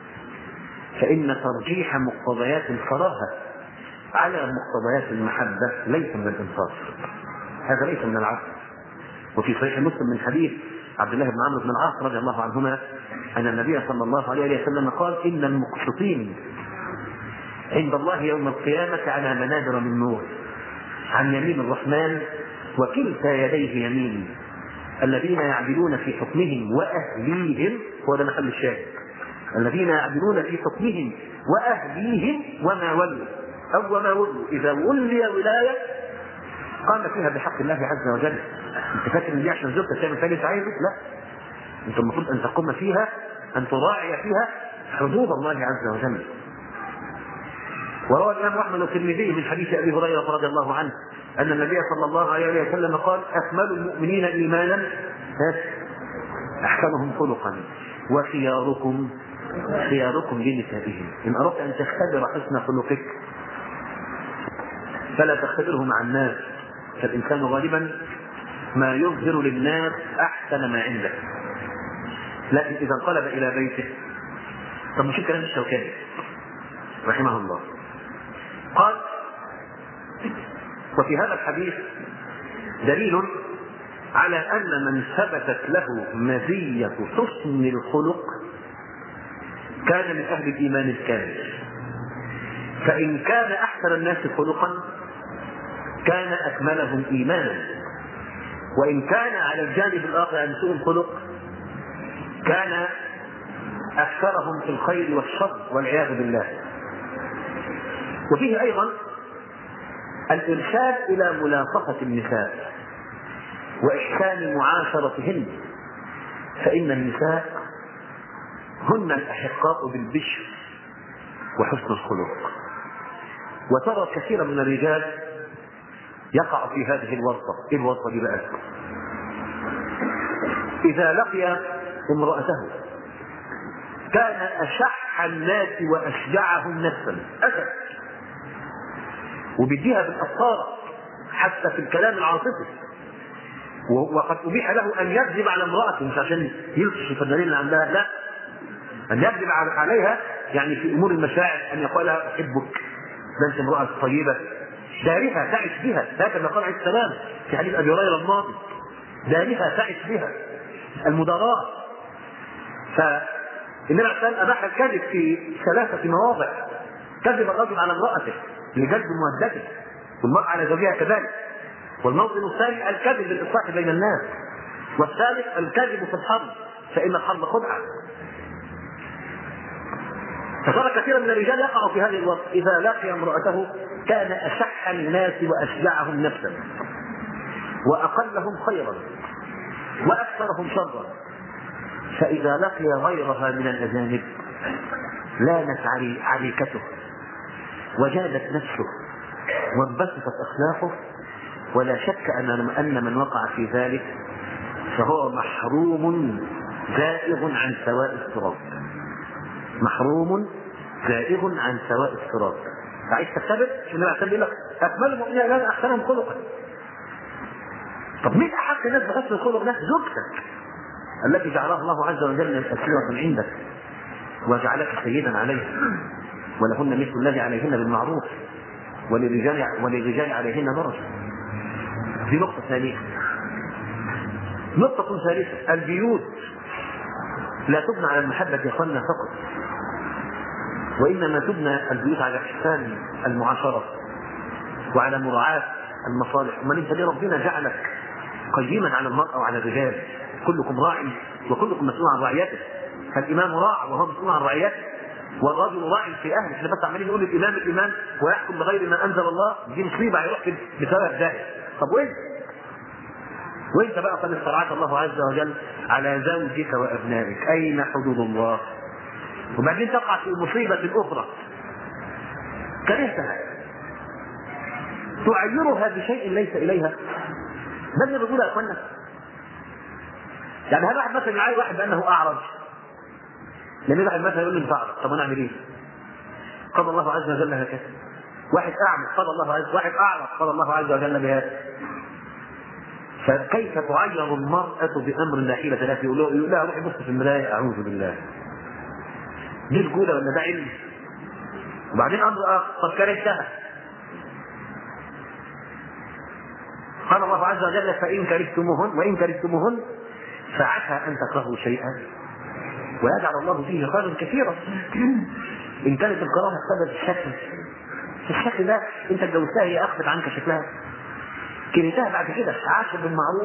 فإن ترجيح مقتضيات الكراهة على مقتضيات المحبة ليس من الإنصاف، هذا ليس من العقل. وفي صحيح مسلم من حديث عبد الله بن عمرو بن العاص رضي الله عنهما أن النبي صلى الله عليه وسلم قال إن المقسطين عند الله يوم القيامة على منابر من نور عن يمين الرحمن وكلتا يديه يمين، الذين يعدلون في حكمهم وأهليهم، هو ده محل الشاهد، الذين يعدلون في حكمهم وأهليهم وما ولوا أو وما ولوا، إذا ولي ولاية قام فيها بحق الله عز وجل. انت فاكر ان دي عشان زوجتك تعمل ثالث عايزك؟ لا، انت المفروض ان تقوم فيها، ان تراعي فيها حدود الله عز وجل. وروى الإمام أحمد والترمذي من حديث أبي هريرة رضي الله عنه أن النبي صلى الله عليه وسلم قال أكمل المؤمنين إيمانا أحسنهم خلقا وخياركم خياركم لنسائهم. إن أردت أن تختبر حسن خلقك فلا تختبره مع الناس، فالإنسان غالبا ما يظهر للناس أحسن ما عنده، لكن إذا انقلب إلى بيته. طب مش كلام الشوكاني رحمه الله قال وفي هذا الحديث دليل على أن من ثبتت له مزية حسن الخلق كان من أهل الإيمان الكامل، فإن كان أحسن الناس خلقا كان أكملهم إيمانا، وإن كان على الجانب الآخر عن سوء الخلق كان أكثرهم في الخير والشر والعياذ بالله. وفيه أيضا الإرشاد إلى ملاطفة النساء وإحسان معاشرتهن، فإن النساء هن الأحقاء بالبشر وحسن الخلق. وترى كثيرا من الرجال يقع في هذه الورطة. إيه الورطة دي بقى؟ إذا لقي امرأته كان أشح الناس وأشجعهم نفسا، أسد، وبيديها بالأفكار حتى في الكلام العاطفي، وقد أبيح له أن يكذب على امرأته مش عشان يلطش الفنانين اللي عندها، لا، أن يكذب عليها يعني في أمور المشاعر، أن يقول لها أحبك، ده أنت امرأة طيبة، دارها تعش بها، هكذا قال عليه السلام في حديث أبي هريرة الماضي، دارها تعش بها، المداراة. فالنبي عليه السلام أباح الكذب في ثلاثة مواضع: كذب الرجل على امرأته لجلب مودته، والمرأة على زوجها كذلك، والموطن الثاني الكذب للإصلاح بين الناس، والثالث الكذب في الحرب فإن الحرب خدعة. فترى كثيرا من الرجال يقع في هذه الوقت، إذا لقي امرأته كان أشح الناس وأشجعهم نفسا وأقلهم خيرا وأكثرهم شرا، فإذا لقي غيرها من الأجانب لانت عريكته وجادت نفسه وانبسطت أخلاقه، ولا شك أن من وقع في ذلك فهو محروم زائغ عن سواء الصراط. محروم زائغ عن سواء الصراط. عايز تختبر؟ النبي عليه الصلاه والسلام يقول لك اكمل المؤمنين ايمانا احسنهم خلقا. طب مين احق الناس بحسن الخلق ده؟ زوجتك التي جعلها الله عز وجل اسيره عندك وجعلك سيدا عليها، ولهن مثل الذي عليهن بالمعروف وللرجال وللرجال عليهن درجه. دي نقطه ثانيه. نقطه ثالثه، البيوت لا تبنى على المحبه يا اخواننا فقط، وانما تبنى البيوت على احسان المعاشره وعلى مراعاه المصالح. امال انت ليه ربنا جعلك قيما على المراه وعلى الرجال؟ كلكم راع وكلكم مسؤول عن رعيته، فالامام راع وهو مسؤول عن رعيته، والرجل راع في اهله. احنا بس عمالين نقول الامام الامام ويحكم بغير ما انزل الله، دي مصيبه هيروح بسبب ذلك. طب وانت وانت بقى قد استرعاك الله عز وجل على زوجك وابنائك، اين حدود الله؟ وبعدين تقع في مصيبه اخرى كرهتها تعيرها بشيء ليس اليها. ده اللي بيقولها يا اخوانا. يعني هل واحد مثلا يعاير واحد بانه اعرج، لان واحد مثلا يقول لي انت اعرج، طب انا اعمل ايه؟ قال الله عز وجل هكذا. واحد اعمى قال الله عز وجل، واحد اعرج قال الله عز وجل بهذا. فكيف تعير المرأة بأمر لا حيلة لها؟ يقول لها روحي بص في المراية، أعوذ بالله. دي رجولة ولا ده علم؟ وبعدين أمر آخر، قد كرهتها. قال الله عز وجل فإن كرهتموهن وإن كرهتموهن فعسى أن تكرهوا شيئا ويجعل الله فيه خيرا كثيرا. إن كانت الكراهة بسبب الشكل، الشكل ده أنت اتجوزتها هي أخذت عنك شكلها، كرهتها بعد كده عاشر بالمعروف.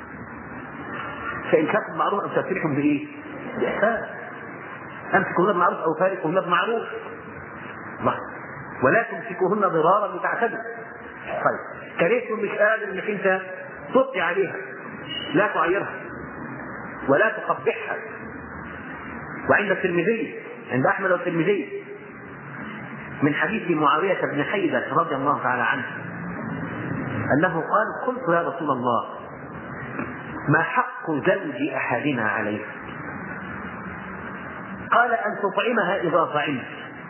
فإن كانت بالمعروف أن تفرحهم بإيه؟ بإحسان. أمسكوهن بمعروف أو فارقوهن بمعروف، ولا تمسكوهن ضرارا لتعتدوا. طيب كرهتم مش قادر انك انت تطلع عليها، لا تعيرها ولا تقبحها. وعند الترمذي عند احمد والترمذي من حديث معاويه بن حيدة رضي الله تعالى عنه انه قال قلت يا رسول الله ما حق زوج احدنا عليه؟ قال ان تطعمها اذا طعمت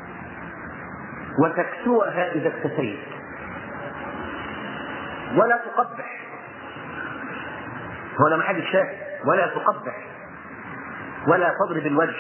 وتكسوها اذا اكتسيت ولا تقبح، ولا محل الشاهد، ولا تقبح ولا تضرب الوجه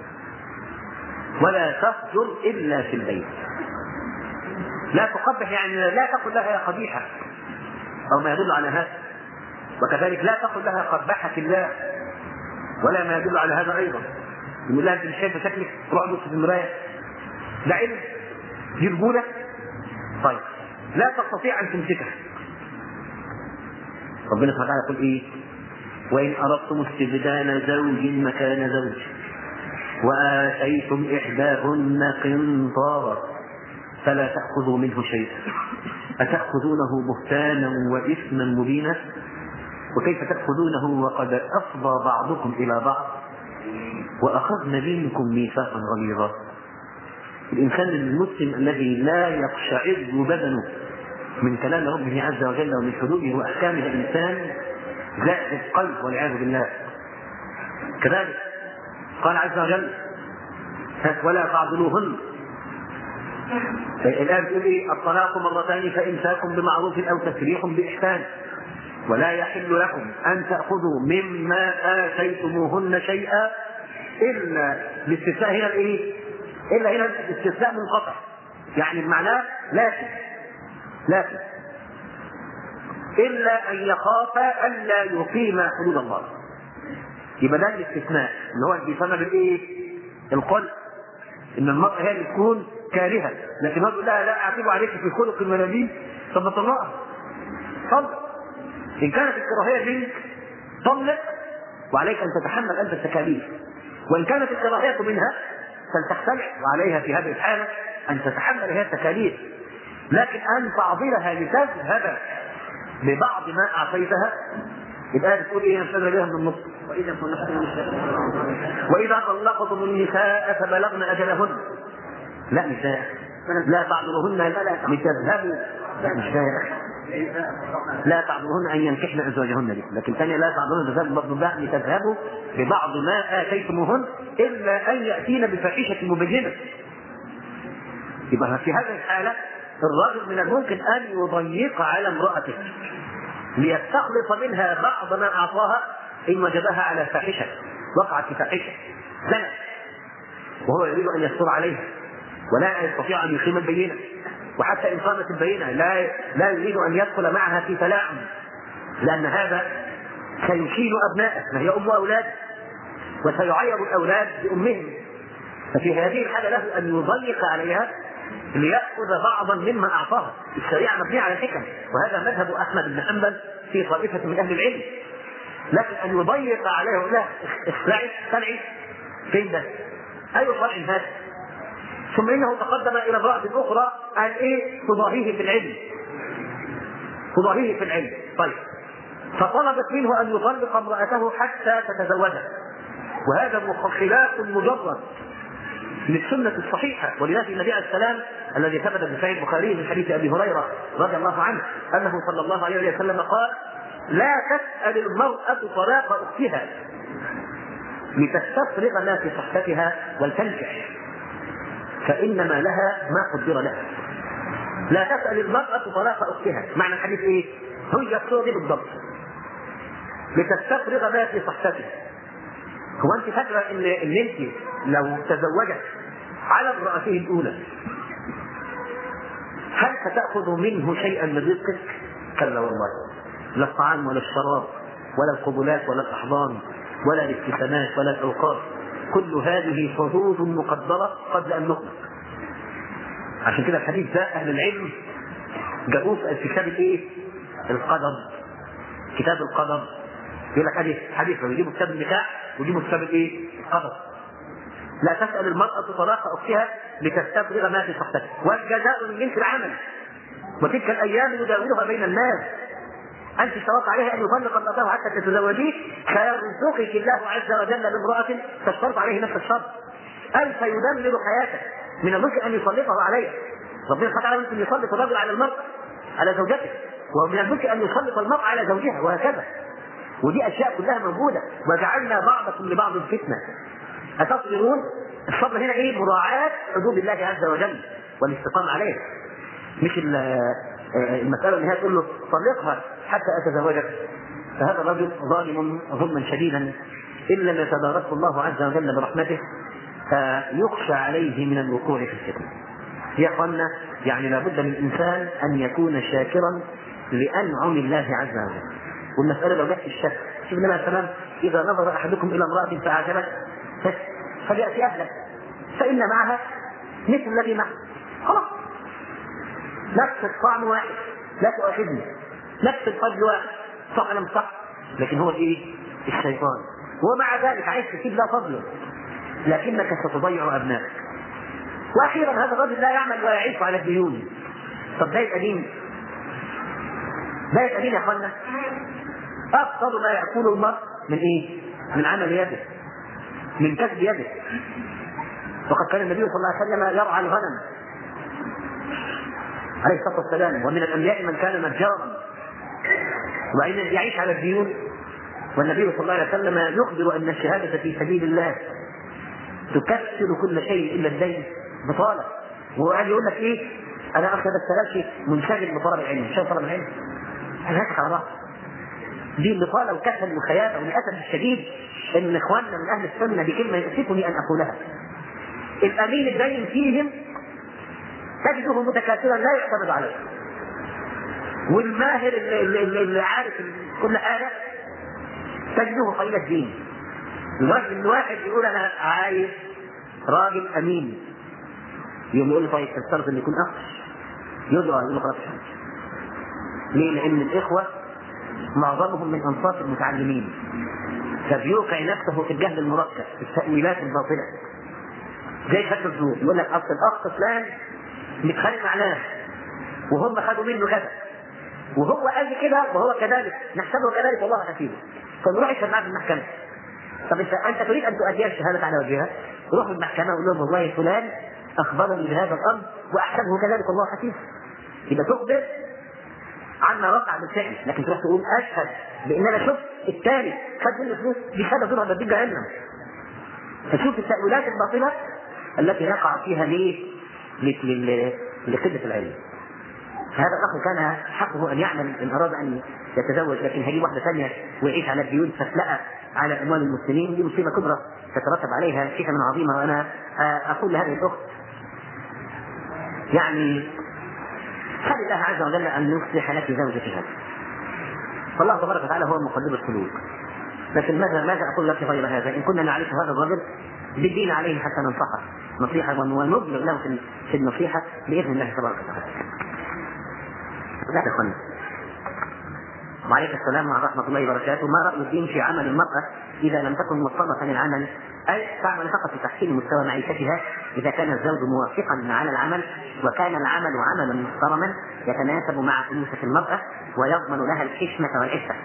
ولا تفجر الا في البيت. لا تقبح يعني لا تقل لها يا قبيحه او ما يدل على هذا، وكذلك لا تقل لها قبحك الله ولا ما يدل على هذا ايضا. يقول لها انت مش شايفه شكلك، روح بص في المرايه، ده علم، دي رجوله. طيب لا تستطيع ان تمسكها. ربنا سبحانه وتعالى يقول ايه؟ وان اردتم استبدال زوج مكان زوج واتيتم احداهن قنطارا فلا تاخذوا منه شيئا اتاخذونه بهتانا واثما مبينا وكيف تاخذونه وقد افضى بعضكم الى بعض واخذن منكم ميثاقا غليظا. الانسان المسلم الذي لا يقشعر بدنه من كلام ربه عز وجل ومن حدوده واحكامه الانسان زائد القلب والعياذ بالله. كذلك قال عز وجل ولا تعضلوهن. الآية بتقول ايه؟ الطلاق مرتان فإمساك بمعروف أو تسريح بإحسان ولا يحل لكم أن تأخذوا مما آتيتموهن شيئا إلا الاستثناء هنا الايه؟ إلا هنا الاستثناء منقطع، يعني بمعناه لكن لكن إلا أن يخافا ألا يقيما حدود الله. يبقى ده الاستثناء اللي هو بيسمى بالايه؟ القلب. ان المرأة هي اللي تكون كارهة، لكن ما تقول لها لا اعتب عليك في خلق المناديل، طب طلقها. طلق. ان كانت الكراهية منك طلق وعليك ان تتحمل انت التكاليف، وان كانت الكراهية منها فلتختلع وعليها في هذه الحالة ان تتحمل هي التكاليف، لكن ان تعضلها لتذهب ببعض ما اعطيتها. الآية بتقول ايه؟ نستدل بها من النص وإذا طلقتم النساء فبلغن أجلهن. لا نساء لا تعذرهن لتذهبوا. لا مش ده يا أخي، لا تعذرهن ان ينكحن ازواجهن دي، لكن ثانيه لا تعذرهن لتذهبوا ببعض ما اتيتموهن الا ان ياتين بفاحشه مبينه. يبقى في هذه الحاله الرجل من الممكن ان يضيق على امراته ليستخلص منها بعض ما اعطاها ان وجدها على فاحشه، وقعت في فاحشه زنت وهو يريد ان يستر عليها ولا يستطيع ان يقيم البينه، وحتى ان قامت البينه لا لا يريد ان يدخل معها في تلاعب، لان هذا سيشيل ابنائه، وهي ام اولاد، وسيعير الاولاد بامهم. ففي هذه الحاله له ان يضيق عليها ليأخذ بعضا مما اعطاها. الشريعه مبنيه على الحكم، وهذا مذهب احمد بن حنبل في طائفه من اهل العلم. لكن ان يضيق عليه لا اخلعي سمعي فين ده؟ اي فرع هذا؟ ثم انه تقدم الى امراه اخرى ان ايه تضاهيه في العلم، تضاهيه في العلم. طيب فطلبت منه ان يطلق امراته حتى تتزوجها، وهذا خلاف مجرد للسنه الصحيحه. ولذلك النبي عليه السلام الذي ثبت في صحيح البخاري من حديث ابي هريره رضي الله عنه انه صلى الله عليه وسلم قال: لا تسأل المرأة طلاق اختها لتستفرغ ما في صحتها ولتنكح، فإنما لها ما قدر لها. لا تسأل المرأة طلاق أختها، معنى الحديث إيه؟ هي الصورة دي بالضبط، لتستفرغ ما في صحتها. هو أنت فاكرة إن إن أنت لو تزوجت على امرأته الأولى هل ستأخذ منه شيئا من رزقك؟ كلا والله، لا الطعام ولا الشراب ولا القبلات ولا الأحضان ولا الابتسامات ولا الأوقات، كل هذه حدود مقدرة قبل أن نخلق. عشان كده الحديث ده أهل العلم جابوه في كتاب الإيه؟ القدر، كتاب القدر. يقول لك حديث حديث ويجيبوا كتاب النكاح ويجيبوا كتاب الإيه؟ القدر. لا تسأل المرأة طلاق أختها لتستفرغ ما في صحتها، والجزاء من جنس العمل، وتلك الأيام نداولها بين الناس. أنت اشترطت عليها أن يطلق امرأته حتى تتزوجيه، فيرزقك الله عز وجل بامرأة تشترط عليه نفس الشرط، أي فيدمر حياتك. من الممكن أن يسلطه عليها، ربنا سبحانه وتعالى ممكن يسلط الرجل على المرأة على زوجته، ومن الممكن أن يسلط المرأة على زوجها، وهكذا. ودي أشياء كلها موجودة. وجعلنا بعضكم لبعض فتنة أتصبرون. الصبر هنا إيه؟ مراعاة حدود الله عز وجل والاستقامة عليها، مش المسألة اللي هي تقول له طلقها حتى أتزوجك. فهذا الرجل ظالم ظلما شديدا إن لم يتداركه الله عز وجل برحمته، فيخشى عليه من الوقوع في الفتنة. يا أخوانا، يعني لابد من الإنسان أن يكون شاكرا لأنعم الله عز وجل. والمسألة لو جت في الشك، شوف النبي عليه السلام: إذا نظر أحدكم إلى امرأة فأعجبت فليأتي أهله فإن معها مثل الذي معه، خلاص، نفس الطعم واحد، لا تؤاخذني، نفس الفضل واحد، صح ولا مش صح؟ لكن هو ايه؟ الشيطان. ومع ذلك عايز تسيب لا فضله، لكنك ستضيع ابنائك. واخيرا هذا الرجل لا يعمل ولا يعيش على الديون. طب ده يبقى دين؟ ده يبقى دين يا اخوانا؟ افضل ما يأكل المرء من ايه؟ من عمل يده، من كسب يده. وقد كان النبي صلى الله عليه وسلم يرعى الغنم عليه الصلاة والسلام، ومن الأنبياء من كان نجارا وأين يعيش على الديون. والنبي صلى الله عليه وسلم يخبر أن الشهادة في سبيل الله تكسر كل شيء إلا الدين بطالة. وقال يقول لك إيه؟ أنا أخذ الثلاث منشغل بطلب العلم، مش طلب العلم، أنا هكذا على رأس دي البطالة وكسل وخيانة. وللأسف الشديد أن إخواننا من أهل السنة بكلمة يؤسفني أن أقولها: الأمين الدين فيهم تجده متكاثرا لا يعتمد عليه، والماهر اللي, اللي, اللي عارف كل حاجة تجده قليل الدين. الواحد من واحد يقول أنا عايز راجل أمين، يوم يقول له طيب تفترض أن يكون أخ، يقول له يقول خلاص. ليه؟ لأن الإخوة معظمهم من أنصاف المتعلمين، فبيوقع نفسه في الجهل المركب، في التأويلات الباطلة، زي خد الزور. يقول لك أصل الأخ فلان متخانق مع ناس وهم خدوا منه كذا، وهو قال كده وهو كذلك، نحسبه كذلك والله حسيبه، فنروح يشهد معاه في المحكمة. طب انت انت تريد ان تؤدي الشهادة على وجهها، روح المحكمة وقول لهم والله فلان اخبرني بهذا الامر واحسبه كذلك والله حسيبه. يبقى تخبر عما وقع بالفعل، لكن تروح تقول اشهد بان انا شفت الثاني خد مني فلوس، دي شهاده ظلم بديك جهنم. فشوف التأويلات الباطله التي يقع فيها ليه؟ لقله العلم. هذا الاخ كان حقه ان يعمل ان اراد ان يتزوج، لكن هيجيب واحده ثانيه ويعيش على الديون فتلقى على اموال المسلمين، دي مصيبه كبرى تترتب عليها شيئا عظيمه. وانا اقول لهذه الاخت يعني خلي الله عز وجل ان يصلح لك زوجك هذا، فالله تبارك وتعالى هو مقلب القلوب. لكن ماذا ماذا اقول لك غير هذا؟ ان كنا نعرف هذا الرجل بالدين عليه حتى ننصحه نصيحه ونبلغ له في النصيحه باذن الله تبارك وتعالى. لا تخن. وعليك السلام ورحمة الله وبركاته. ما رأي الدين في عمل المرأة إذا لم تكن مضطرة للعمل، أي تعمل فقط لتحسين مستوى معيشتها إذا كان الزوج موافقا على العمل وكان العمل عملا محترما يتناسب مع أنوثة المرأة ويضمن لها الحشمة والعفة.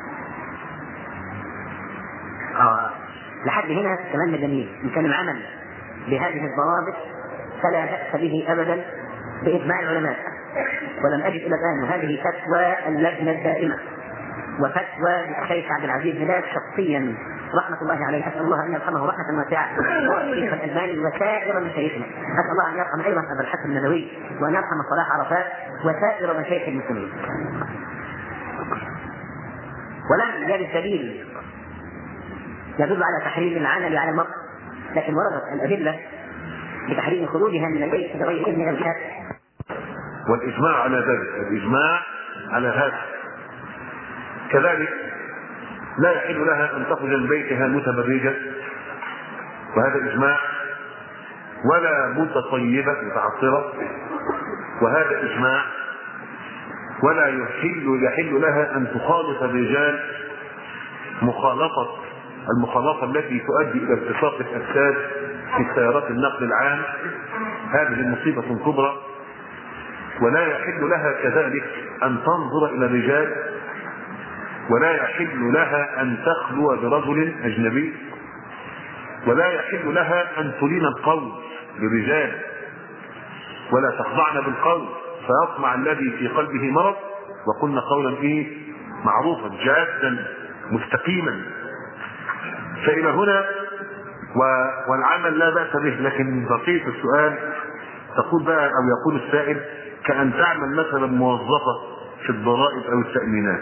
آه. لحد هنا كلام جميل. إن كان العمل بهذه الضوابط فلا بأس به أبدا بإجماع العلماء، ولم أجد إلى الآن وهذه فتوى اللجنة الدائمة وفتوى الشيخ عبد العزيز بلال شخصيا رحمة الله عليه، أسأل الله أن يرحمه رحمة واسعة، والشيخ الألباني وسائر مشايخنا، أسأل الله أن يرحم أيضا أبا الحسن الندوي وأن يرحم صلاح عرفات وسائر مشايخ المسلمين. ولم يرد دليل يدل على تحريم العمل على المرأة، لكن وردت الأدلة بتحريم خروجها من البيت بغير إذن الجهات، والإجماع على ذلك، الإجماع على هذا. كذلك لا يحل لها أن تخرج من بيتها متبرجة، وهذا إجماع، ولا متطيبة متعطرة، وهذا إجماع، ولا يحل يحل لها أن تخالط الرجال مخالطة المخالطة التي تؤدي إلى التصاق الأجساد في سيارات النقل العام، هذه مصيبة كبرى. ولا يحل لها كذلك أن تنظر إلى الرجال، ولا يحل لها أن تخلو برجل أجنبي، ولا يحل لها أن تلين القول للرجال، ولا تخضعن بالقول فيطمع الذي في قلبه مرض، وقلنا قولا إيه معروفا جادا مستقيما. فإلى هنا والعمل لا بأس به، لكن بقية السؤال تقول بقى أو يقول السائل كأن تعمل مثلا موظفة في الضرائب أو التأمينات.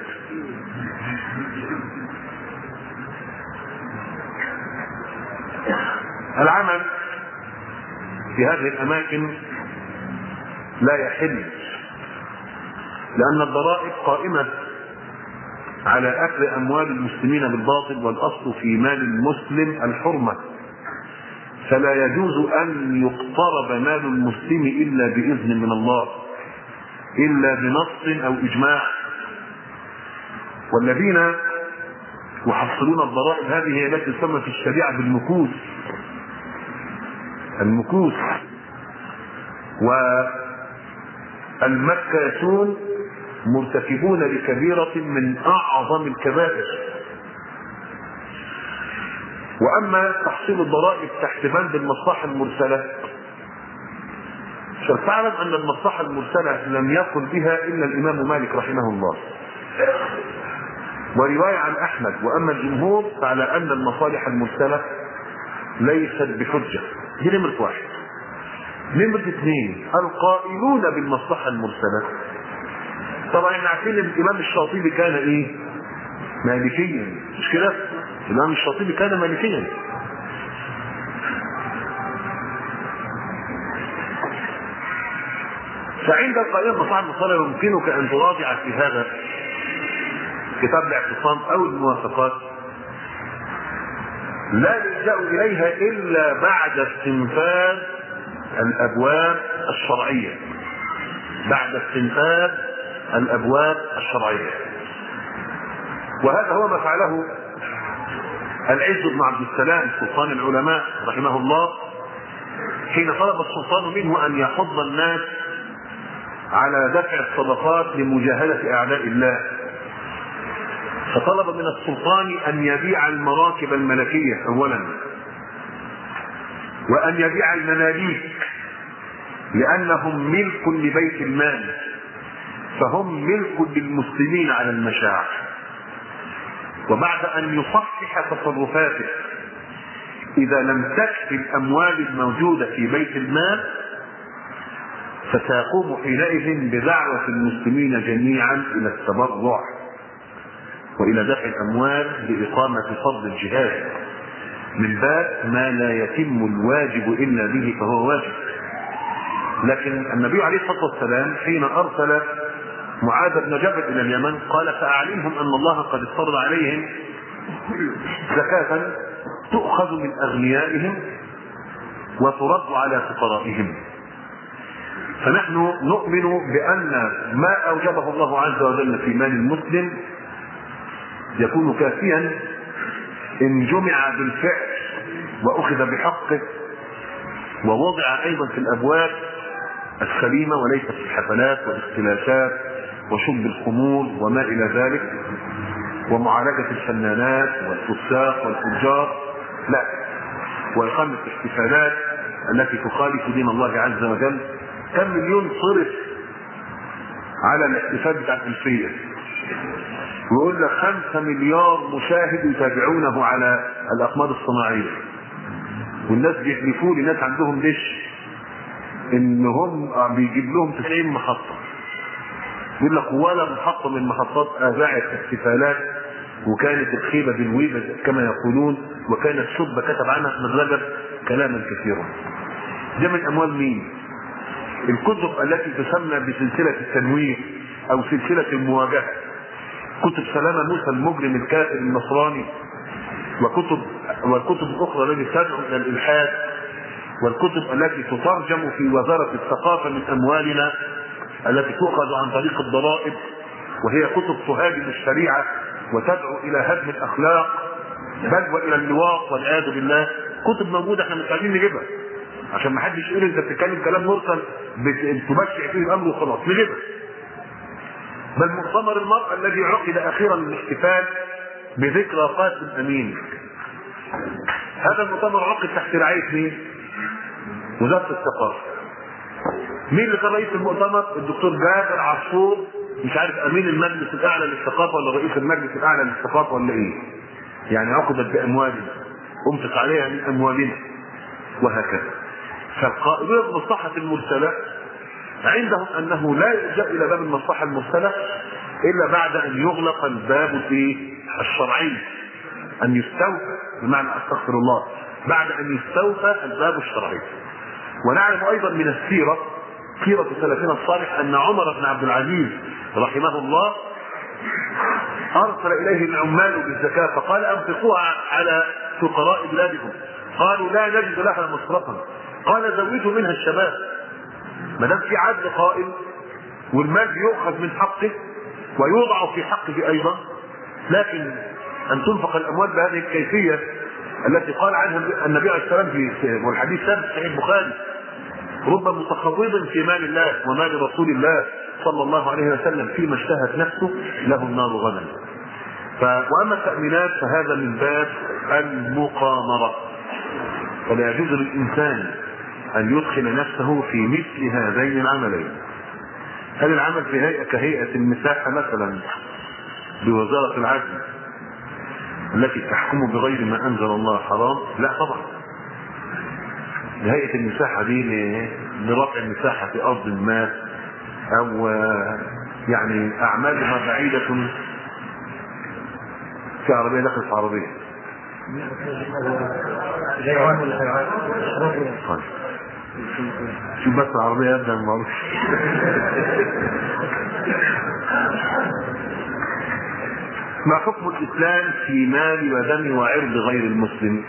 العمل في هذه الأماكن لا يحل، لأن الضرائب قائمة على أكل أموال المسلمين بالباطل، والأصل في مال المسلم الحرمة، فلا يجوز أن يقترب مال المسلم إلا بإذن من الله، إلا بنص أو إجماع. والذين يحصلون الضرائب هذه هي التي تسمى في الشريعة بالمكوس، المكوس. والمكاسون مرتكبون لكبيرة من أعظم الكبائر. وأما تحصيل الضرائب تحت بند المصلحة المرسلة، فاعلم أن المصلحة المرسلة لم يقل بها إلا الإمام مالك رحمه الله، ورواية عن أحمد. وأما الجمهور فعلى أن المصالح المرسلة ليست بحجة. دي نمرة واحد. نمرة اثنين، القائلون بالمصلحة المرسلة، طبعا احنا عارفين ان الإمام الشاطبي كان ايه؟ مالكيا، مش كده؟ الإمام الشاطبي كان مالكيا. فعند القائلين بالمصلحة المرسلة يمكنك أن تراجع في هذا كتاب الاعتصام أو الموافقات، لا يلجأ إليها إلا بعد استنفاذ الأبواب الشرعية، بعد استنفاذ الأبواب الشرعية. وهذا هو ما فعله العز بن عبد السلام سلطان العلماء رحمه الله، حين طلب السلطان منه أن يحض الناس على دفع الصدقات لمجاهدة أعداء الله، فطلب من السلطان أن يبيع المراكب الملكية أولا، وأن يبيع المماليك لأنهم ملك لبيت المال، فهم ملك للمسلمين على المشاع، وبعد أن يصحح تصرفاته إذا لم تكفي الأموال الموجودة في بيت المال فسيقوم حينئذ بدعوة المسلمين جميعا إلى التبرع وإلى دفع الأموال لإقامة فرض الجهاد، من باب ما لا يتم الواجب إلا به فهو واجب. لكن النبي عليه الصلاة والسلام حين أرسل معاذ بن جبل إلى اليمن قال فأعلمهم أن الله قد افترض عليهم زكاة تؤخذ من أغنيائهم وترد على فقرائهم. فنحن نؤمن بأن ما أوجبه الله عز وجل في مال المسلم يكون كافيا إن جمع بالفعل وأخذ بحقه ووضع أيضا في الأبواب السليمة وليست في الحفلات والاختلافات وشرب الخمور وما إلى ذلك ومعالجة الفنانات والفساق والفجار، لا، وإقامة الاحتفالات التي تخالف دين الله عز وجل. كم مليون صرف على الاحتفال بتاع الألفية، ويقول لك خمسة مليار مشاهد يتابعونه على الأقمار الصناعية، والناس بيحلفوا لي ناس عندهم دش ان هم بيجيب لهم تسعين محطة، يقول لك ولا محطة من محطات اذاعت احتفالات وكانت الخيبة بالويبة كما يقولون، وكانت شبة كتب عنها احمد رجب كلاما كثيرا. ده من اموال مين؟ الكتب التي تسمى بسلسلة التنوير او سلسلة المواجهة، كتب سلامة موسى المجرم الكافر النصراني، وكتب والكتب الاخرى التي تدعو الى الالحاد، والكتب التي تترجم في وزارة الثقافة من اموالنا التي تؤخذ عن طريق الضرائب، وهي كتب تهاجم الشريعة وتدعو الى هدم الاخلاق بل والى اللواط والعياذ بالله. كتب موجودة احنا مش عايزين نجيبها عشان ما حدش يقول انت بتتكلم كلام مرسل بتبشع فيه الامر وخلاص، نجيبها. بل مؤتمر المرأة الذي عقد اخيرا للاحتفال بذكرى قاسم امين، هذا المؤتمر عقد تحت رعاية مين؟ وزارة الثقافة. مين اللي كان رئيس المؤتمر؟ الدكتور جابر عاشور، مش عارف امين المجلس الاعلى للثقافة ولا رئيس المجلس الاعلى للثقافة ولا ايه، يعني عقدت باموالنا انفق عليها من اموالنا وهكذا. فالقائلون بمصلحة المرسلة عندهم انه لا يلجأ الى باب المصلحة المرسلة الا بعد ان يغلق الباب الشرعي، ان يستوفى، بمعنى استغفر الله، بعد ان يستوفى الباب الشرعي. ونعلم ايضا من السيرة، سيرة سلفنا الصالح، ان عمر بن عبد العزيز رحمه الله ارسل اليه العمال بالزكاة فقال انفقوها على فقراء بلادكم، قالوا لا نجد لها مصرفا، قال زوجوا منها الشباب. ما دام في عدل قائم والمال يؤخذ من حقه ويوضع في حقه ايضا، لكن ان تنفق الاموال بهذه الكيفية التي قال عنها النبي عليه الصلاة والسلام في والحديث ثابت في صحيح البخاري: رب متخوض في مال الله ومال رسول الله صلى الله عليه وسلم فيما اشتهت نفسه له النار غدا. واما التأمينات فهذا من باب المقامرة، فلا يجوز للإنسان أن يدخل نفسه في مثل هذين العملين. هل العمل في هيئة كهيئة المساحة مثلا بوزارة العدل التي تحكم بغير ما أنزل الله حرام؟ لا طبعا. هيئة المساحة دي لرفع المساحة في أرض ما، أو يعني أعمالها بعيدة في عربية داخل في عربية. طيب شوف بس العربية يبدأ المعروف. ما حكم الإسلام في مال ودم وعرض غير المسلم؟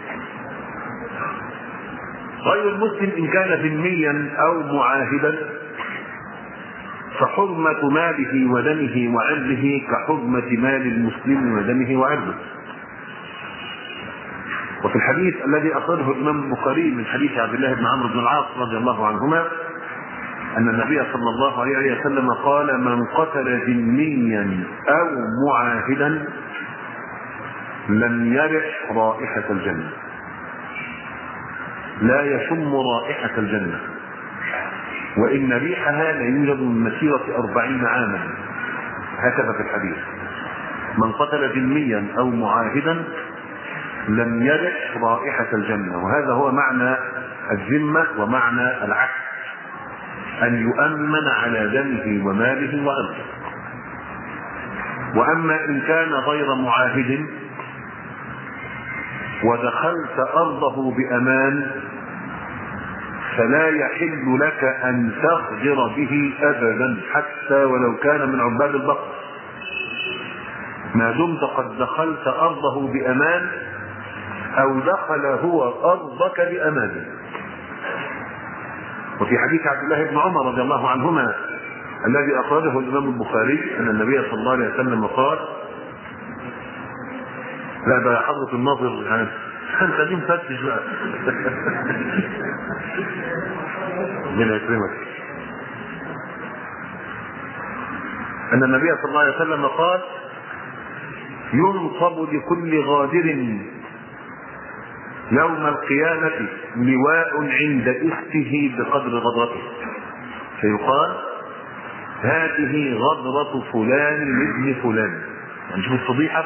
غير المسلم إن كان ذميا أو معاهدا فحرمة ماله ودمه وعرضه كحرمة مال المسلم ودمه وعرضه. وفي الحديث الذي أخرجه الإمام البخاري من حديث عبد الله بن عمرو بن العاص رضي الله عنهما أن النبي صلى الله عليه وسلم قال: من قتل ذميا أو معاهدا لم يرح رائحة الجنة، لا يشم رائحة الجنة. وإن ريحها ليوجد من مسيرة أربعين عاما، هكذا في الحديث. من قتل ذميا أو معاهدا لم يرح رائحة الجنة. وهذا هو معنى الذمة ومعنى العهد، أن يؤمن على دمه وماله وأرضه. وأما إن كان غير معاهد ودخلت أرضه بأمان فلا يحل لك أن تغدر به أبدا حتى ولو كان من عباد البقر، ما دمت قد دخلت أرضه بأمان أو دخل هو أرضك بأمان. وفي حديث عبد الله بن عمر رضي الله عنهما الذي أخرجه الإمام البخاري أن النبي صلى الله عليه وسلم قال، لا ده حضرة الناظر يعني أنت دي مفتش بقى من يكرمك، أن النبي صلى الله عليه وسلم قال: ينصب لكل غادر يوم القيامة لواء عند إسته بقدر غدرته، فيقال: هذه غدرة فلان لابن فلان. يعني شوف الفضيحة.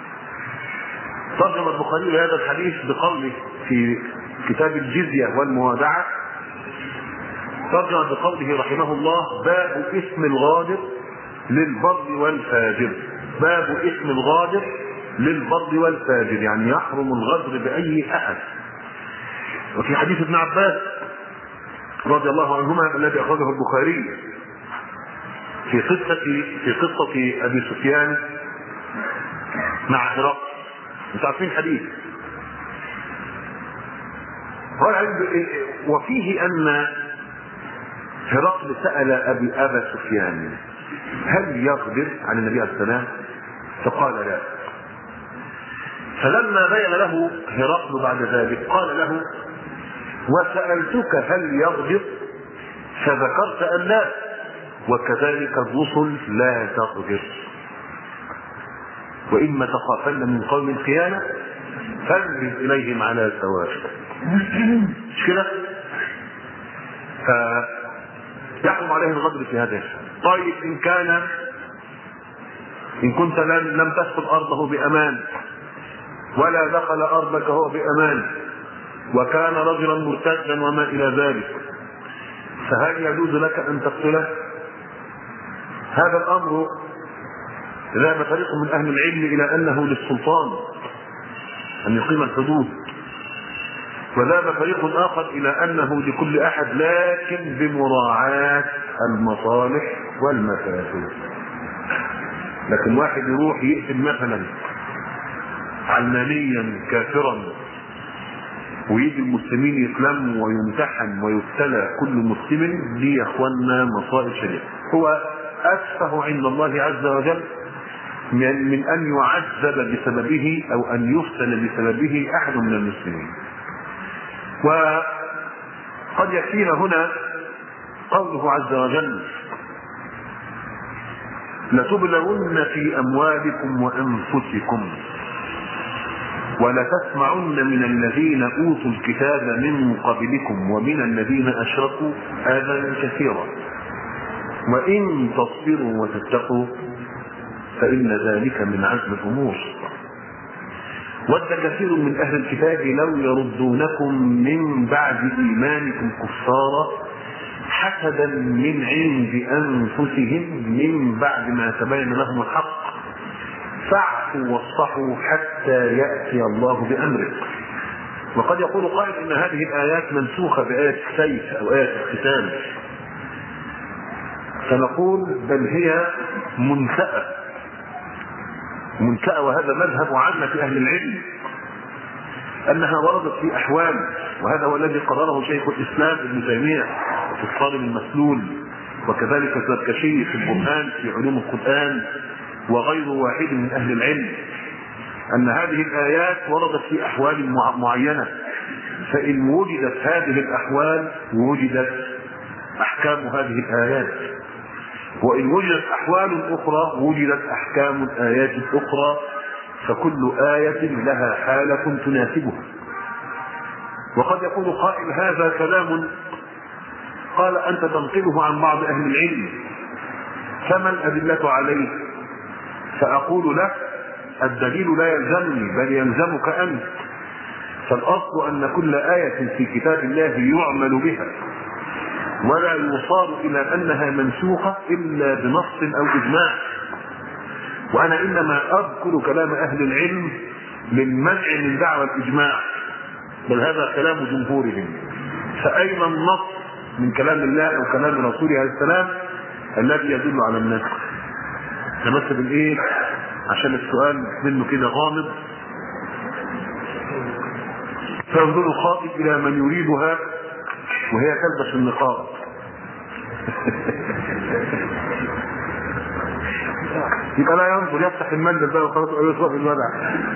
ترجم البخاري هذا الحديث بقوله في كتاب الجزية والموادعة، ترجم بقوله رحمه الله: باب اسم الغادر للبر والفاجر. باب اسم الغادر للبر والفاجر، يعني يحرم الغدر بأي أحد. وفي حديث ابن عباس رضي الله عنهما الذي أخرجه البخاري في قصة في قصة أبي سفيان مع هرقل، انتم عارفين الحديث. وفيه أن هرقل سأل أبي أبا سفيان: هل يغدر عن النبي عليه السلام؟ فقال: لا. فلما بين له هرقل بعد ذلك قال له: وسألتك هل يغدر فذكرت أن لا، وكذلك الرسل لا تغدر، وإما تخافن من قوم الخيانة فانبذ إليهم على سواء. مش كده؟ فيحكم عليه الغدر في هذا الشيء. طيب إن كان إن كنت لم تدخل أرضه بأمان ولا دخل أرضك هو بأمان وكان رجلا مرتدا وما إلى ذلك، فهل يجوز لك أن تقتله؟ هذا الأمر ذهب فريق من أهل العلم إلى أنه للسلطان أن يقيم الحدود، وذهب فريق آخر إلى أنه لكل أحد لكن بمراعاة المصالح والمفاسد. لكن واحد يروح يقتل مثلا علمانيا كافرا ويجي المسلمين يسلموا ويمتحن ويبتلى كل مسلم، دي يا اخوانا مصائب شديدة. هو أسفه عند الله عز وجل من أن يعذب بسببه أو أن يفتن بسببه أحد من المسلمين. وقد يكفينا هنا قوله عز وجل: لتبلون في أموالكم وأنفسكم ولتسمعن من الذين أوتوا الكتاب من قبلكم ومن الذين أشركوا آذى كثيرا وإن تصبروا وتتقوا فإن ذلك من عزم الأمور. ود كثير من أهل الكتاب لو يردونكم من بعد إيمانكم كفارا حسدا من عند أنفسهم من بعد ما تبين لهم الحق فاعفوا واصفحوا حتى يأتي الله بأمره. وقد يقول قائل إن هذه الآيات منسوخة بآية السيف أو آية القتال، فنقول بل هي منسأة منسأة وهذا مذهب عامة أهل العلم أنها وردت في أحوال، وهذا هو الذي قرره شيخ الإسلام ابن تيمية في الصارم المسلول، وكذلك الزركشي في البرهان في علوم القرآن، وغير واحد من أهل العلم، أن هذه الآيات وردت في أحوال معينة، فإن وجدت هذه الأحوال وجدت أحكام هذه الآيات، وإن وجدت أحوال أخرى وجدت أحكام الآيات الأخرى، فكل آية لها حالة تناسبها. وقد يقول قائل هذا كلام قال أنت تنقله عن بعض أهل العلم، فما الأدلة عليه؟ فأقول له الدليل لا يلزمني بل يلزمك أنت، فالأصل أن كل آية في كتاب الله يعمل بها ولا يوصل إلى أنها منسوخة إلا بنص أو إجماع، وأنا إنما أذكر كلام أهل العلم للمنع من دعوى الإجماع، بل هذا كلام جمهورهم. فأين النص من كلام الله أو كلام رسوله عليه السلام الذي يدل على النسخ؟ نمثل بالإيه عشان السؤال منه كده غامض. فينظر الخاطب إلى من يريدها وهي تلبس النقاب يبقى لا ينظر، يفتح المندل بقى وخلاص ويصرف الودع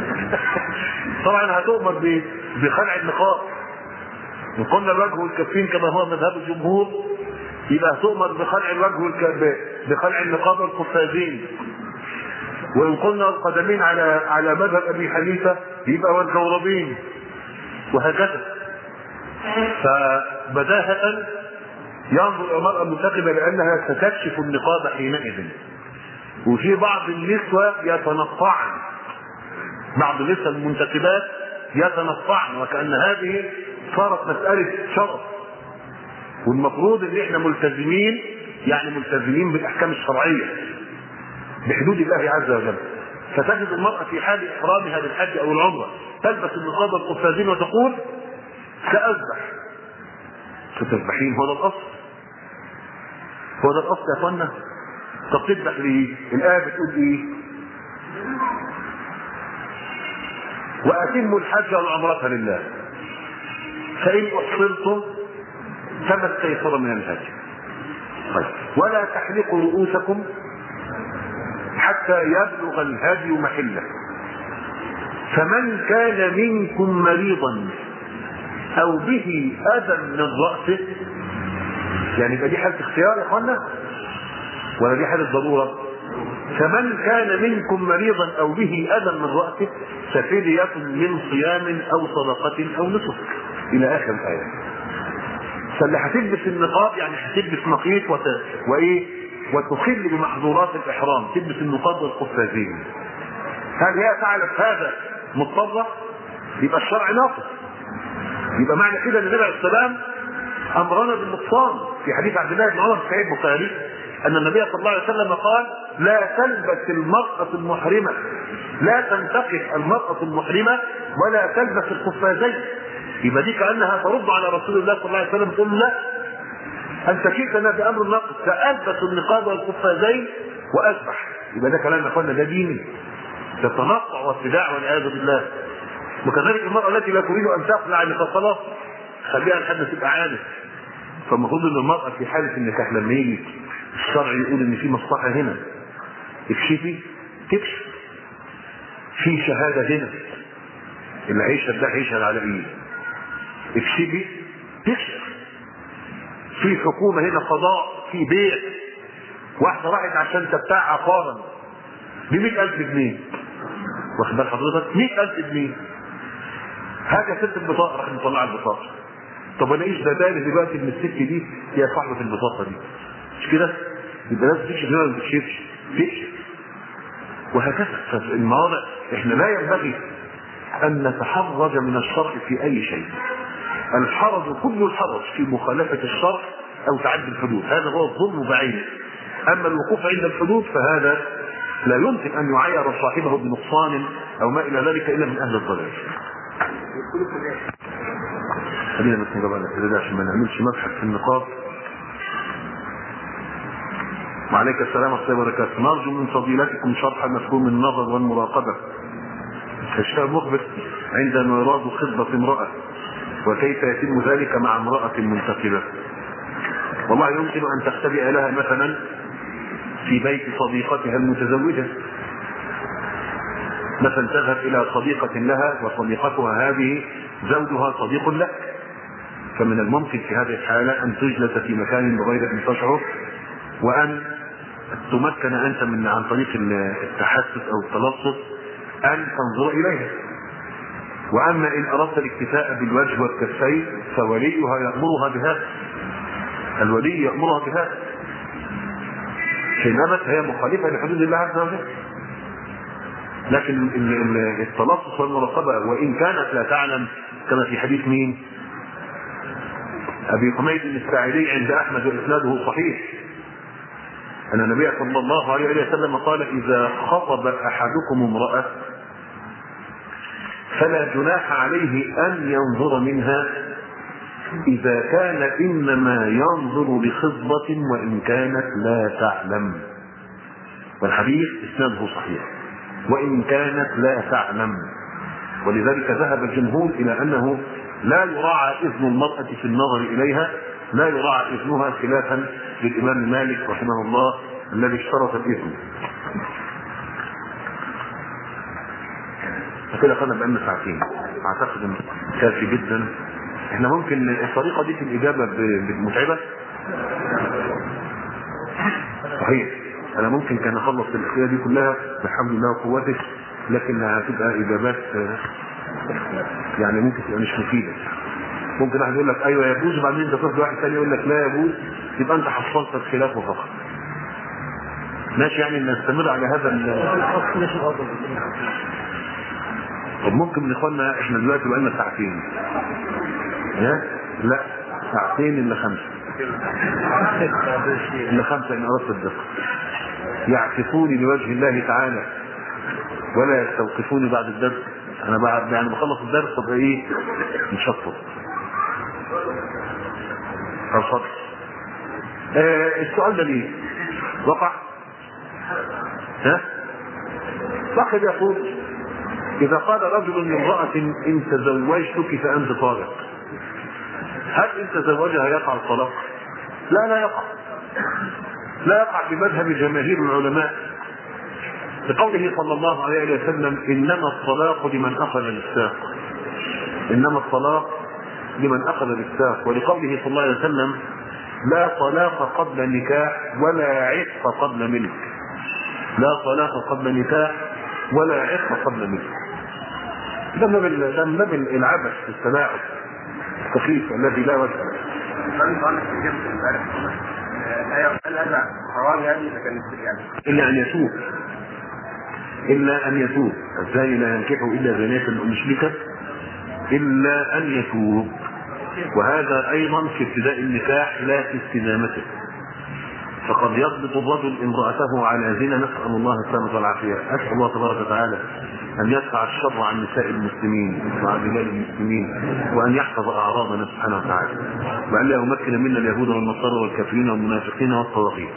طبعا هتؤمر بخلع النقاب، وقلنا الوجه والكفين كما هو مذهب الجمهور، يبقى هتؤمر بخلع الوجه والكفين، بخلع النقاب والقفازين. وإن قلنا القدمين على على مذهب أبي حنيفة يبقى والجوربين، وهكذا. فبداهة ينظر المرأة المنتقبة لأنها ستكشف النقاب حينئذ. وفي بعض النسوة يتنطعن، بعض النسوة المنتقبات يتنطعن، وكأن هذه صارت مسألة شرف، والمفروض ان احنا ملتزمين، يعني ملتزمين بالأحكام الشرعية بحدود الله عز وجل. فتجد المرأة في حال إحرامها للحج أو العمرة تلبس النقاب والقفازين وتقول سأذبح. ستذبحين؟ هو ده الأصل، هو ده الأصل يا أخوانا. طب تذبح ليه؟ الآية بتقول إيه؟ وأتموا الحج والعمرة لله فإن أحصرتم فما استيسر من الهدي. طيب ولا تحلقوا رؤوسكم حتى يبلغ الهدي محله، فمن كان منكم مريضا أو به أذى من رأسه، يعني يبقى دي حالة اختيار يا اخوانا ولا دي حالة ضرورة؟ فمن كان منكم مريضا أو به أذى من رأسه ففدية من صيام أو صدقة أو نسك إلى آخر الآية. فاللي هتلبس النقاب يعني هتلبس نقيط وت... وإيه وتخل بمحظورات الإحرام، تلبس النقاب والقفازين. هل هي فعلت هذا مضطرة؟ يبقى الشرع ناقص. يبقى معنى كده ان النبي عليه السلام امرنا بالنقصان. في حديث عبد الله بن عمر في صحيح البخاري ان النبي صلى الله عليه وسلم قال لا تلبس المرأة المحرمة، لا تنتقب المرأة المحرمة ولا تلبس القفازين. يبقى دي كأنها ترد على رسول الله صلى الله عليه وسلم تقول لا، انت جئتنا بامر النقص، سألبس النقاب والقفازين واذبح. يبقى ده كلام اخوانا ده ديني، ده تنطع وابتداع والعياذ بالله. وكذلك المرأة التي لا تريد ان تقلع النقاب خليها لحد ما تبقى عانس. فالمفروض ان المرأة في حالة النكاح لما يجي الشرع يقول ان في مصلحة هنا اكشفي تكشف، في شهادة هنا اللي هيشهد ده هيشهد على ايه، اكشفي تكشف، في حكومة هنا قضاء، في بيع، واحدة راحت عشان تبتاع عقارا بمئة ألف جنيه، واخد بال حضرتك؟ مئة ألف جنيه. هاجي ست البطاقة راح نطلع البطاقة. طب انا ايش بدالي دلوقتي ان الست دي هي صاحبة البطاقة دي؟ مش كده؟ يبقى لازم تكشف هنا ولا ما تكشفش؟ تكشف. وهكذا. فالمواضع احنا لا ينبغي ان نتحرج من الشرع في اي شيء. الحرج كل الحرج في مخالفة الشرع او تعدي الحدود، هذا هو الظلم بعينه. اما الوقوف عند الحدود فهذا لا يمكن ان يعير صاحبه بنقصان او ما الى ذلك الا من اهل الضلال. خلينا بس نجاوب على الاسئله عشان ما نعملش مبحث في النقاط. وعليك السلام ورحمه الله وبركاته. نرجو من فضيلتكم شرح مفهوم النظر والمراقبه كالشاب مخبر عندما يراد خطبه امراه، وكيف يتم ذلك مع امراه منتقبه. والله يمكن ان تختبئ لها مثلا في بيت صديقتها المتزوجه، مثلا تذهب الى صديقه لها وصديقتها هذه زوجها صديق لك، فمن الممكن في هذه الحاله ان تجلس في مكان بغير ان تشعر، وان تمكن انت من عن طريق التحسس او التلصص ان تنظر اليها. واما ان اردت الاكتفاء بالوجه والكفين فوليها يامرها بهذا. الولي يأمرها بهذا، حين أبت هي مخالفة لحدود الله عز وجل. لكن التلصص والمراقبة وإن كانت لا تعلم، كما في حديث مين؟ أبي حميد الساعدي عند أحمد وإسناده صحيح، أن النبي صلى الله عليه وسلم قال: إذا خطب أحدكم امرأة فلا جناح عليه أن ينظر منها إذا كان إنما ينظر لخصبة وإن كانت لا تعلم. والحديث إسناده صحيح، وإن كانت لا تعلم. ولذلك ذهب الجمهور إلى أنه لا يراعى إذن المرأة في النظر إليها، لا يراعى إذنها، خلافا للإمام مالك رحمه الله الذي اشترط الإذن. فكده قلنا بأن ساعتين، أعتقد أنه كافي جدا. احنا ممكن الطريقة دي في الإجابة متعبة؟ صحيح، أنا ممكن كان أخلص الأسئلة دي كلها بحمد الله وقوته، لكن هتبقى إجابات يعني ممكن تبقى مش مفيدة. ممكن واحد يقول لك أيوه يجوز، وبعدين أنت تروح لواحد ثاني يقول لك لا يجوز، يبقى أنت حصلت الخلاف فقط. ماشي، يعني نستمر على هذا ال طب ممكن من إخواننا إحنا دلوقتي بقالنا ساعتين، ها؟ لا، ساعتين إلا خمسة إلا خمسة إن أردت الدقة، يعكفوني لوجه الله تعالى ولا يستوقفوني بعد الدرس. أنا بعد يعني بخلص الدرس طب إيه مشطب الفضل. آه السؤال ده ليه وقع؟ ها؟ واحد يقول: إذا قال رجل لامرأة إن تزوجتك فأنت طالق، هل إن تزوجها يقع الطلاق؟ لا، لا يقع، لا يقع بمذهب جماهير العلماء، لقوله صلى الله عليه وسلم: إنما الطلاق لمن أخذ بالساق، إنما الطلاق لمن أخذ بالساق. ولقوله صلى الله عليه وسلم: لا طلاق قبل نكاح ولا عتق قبل ملك، لا طلاق قبل نكاح ولا عتق قبل ملك. ده من باب العبث في التلاعب السخيف الذي لا وجه له. إلا أن يتوب، إلا أن يتوب. الزاني لا ينكح إلا زانية مشركة إلا أن يتوب، وهذا أيضا في ابتداء النكاح لا في استدامته. فقد يضبط الرجل امرأته على زنا، نسأل الله السلامة والعافية. أسأل الله تبارك وتعالى أن يدفع الشر عن نساء المسلمين وعن رجال المسلمين، وأن يحفظ أعراضنا سبحانه وتعالى، وأن لا يمكن منا اليهود والنصارى والكافرين والمنافقين والطواغيت.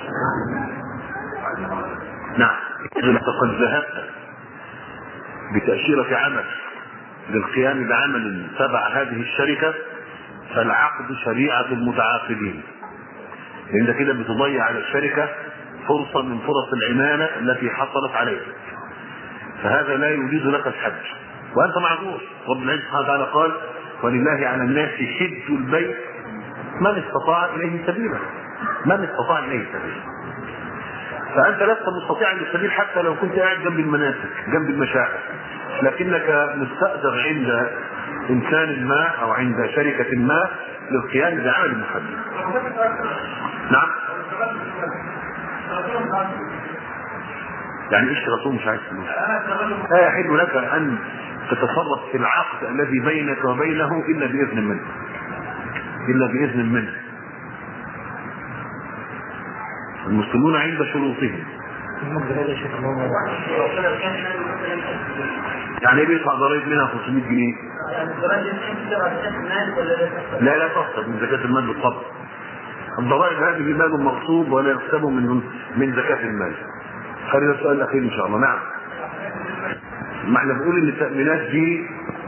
نعم، إذا قد ذهبت بتأشيرة عمل للقيام بعمل تبع هذه الشركة فالعقد شريعة المتعاقدين، لأن كده بتضيع على الشركة فرصة من فرص العمالة التي حصلت عليها، فهذا لا يجيز لك الحج وأنت معذور. رب العزة سبحانه وتعالى قال: ولله على الناس حج البيت من استطاع إليه سبيلا، من استطاع إليه سبيلا. فأنت لست مستطيعا للسبيل حتى لو كنت قاعد جنب المناسك جنب المشاعر، لكنك مستأجر عند إنسان ما أو عند شركة ما للقيام بعمل محدد. نعم، يعني ايش رسول مش عايز فلوس؟ لا يحل لك ان تتصرف في العقد الذي بينك وبينه الا باذن منه، الا باذن منه. المسلمون عند شروطهم. يعني بيدفع ضرائب منها خمسمائة جنيه؟ لا لا تحسب من زكاة المال بالطبع. الضرائب هذه مال مغصوب ولا يحسب من من زكاة المال. خلينا السؤال الأخير إن شاء الله. نعم، ما احنا بنقول إن التأمينات دي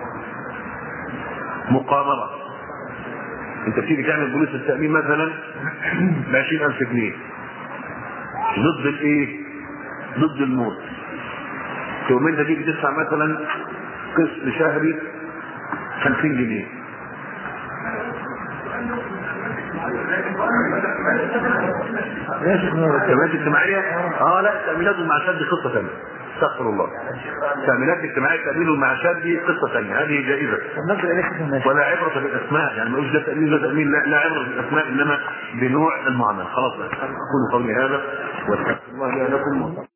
مقامرة. أنت بتيجي تعمل بوليس التأمين مثلا ب عشرين ألف جنيه ضد الإيه؟ ضد الموت. يوم أنت تيجي تدفع مثلا قسط شهري خمسين جنيه. التأمينات الاجتماعية اه لا التأمينات المعاشات دي خطة ثانية. استغفر الله. تأمينات اجتماعية تأمين مع شاب دي قصة ثانية، هذه جائزة ولا عبرة بالأسماء، يعني ما يقولش ده تأمين ده تأمين، لا لا عبرة بالأسماء إنما بنوع المعاملة. خلاص أقول قولي هذا واستغفر الله لي ولكم.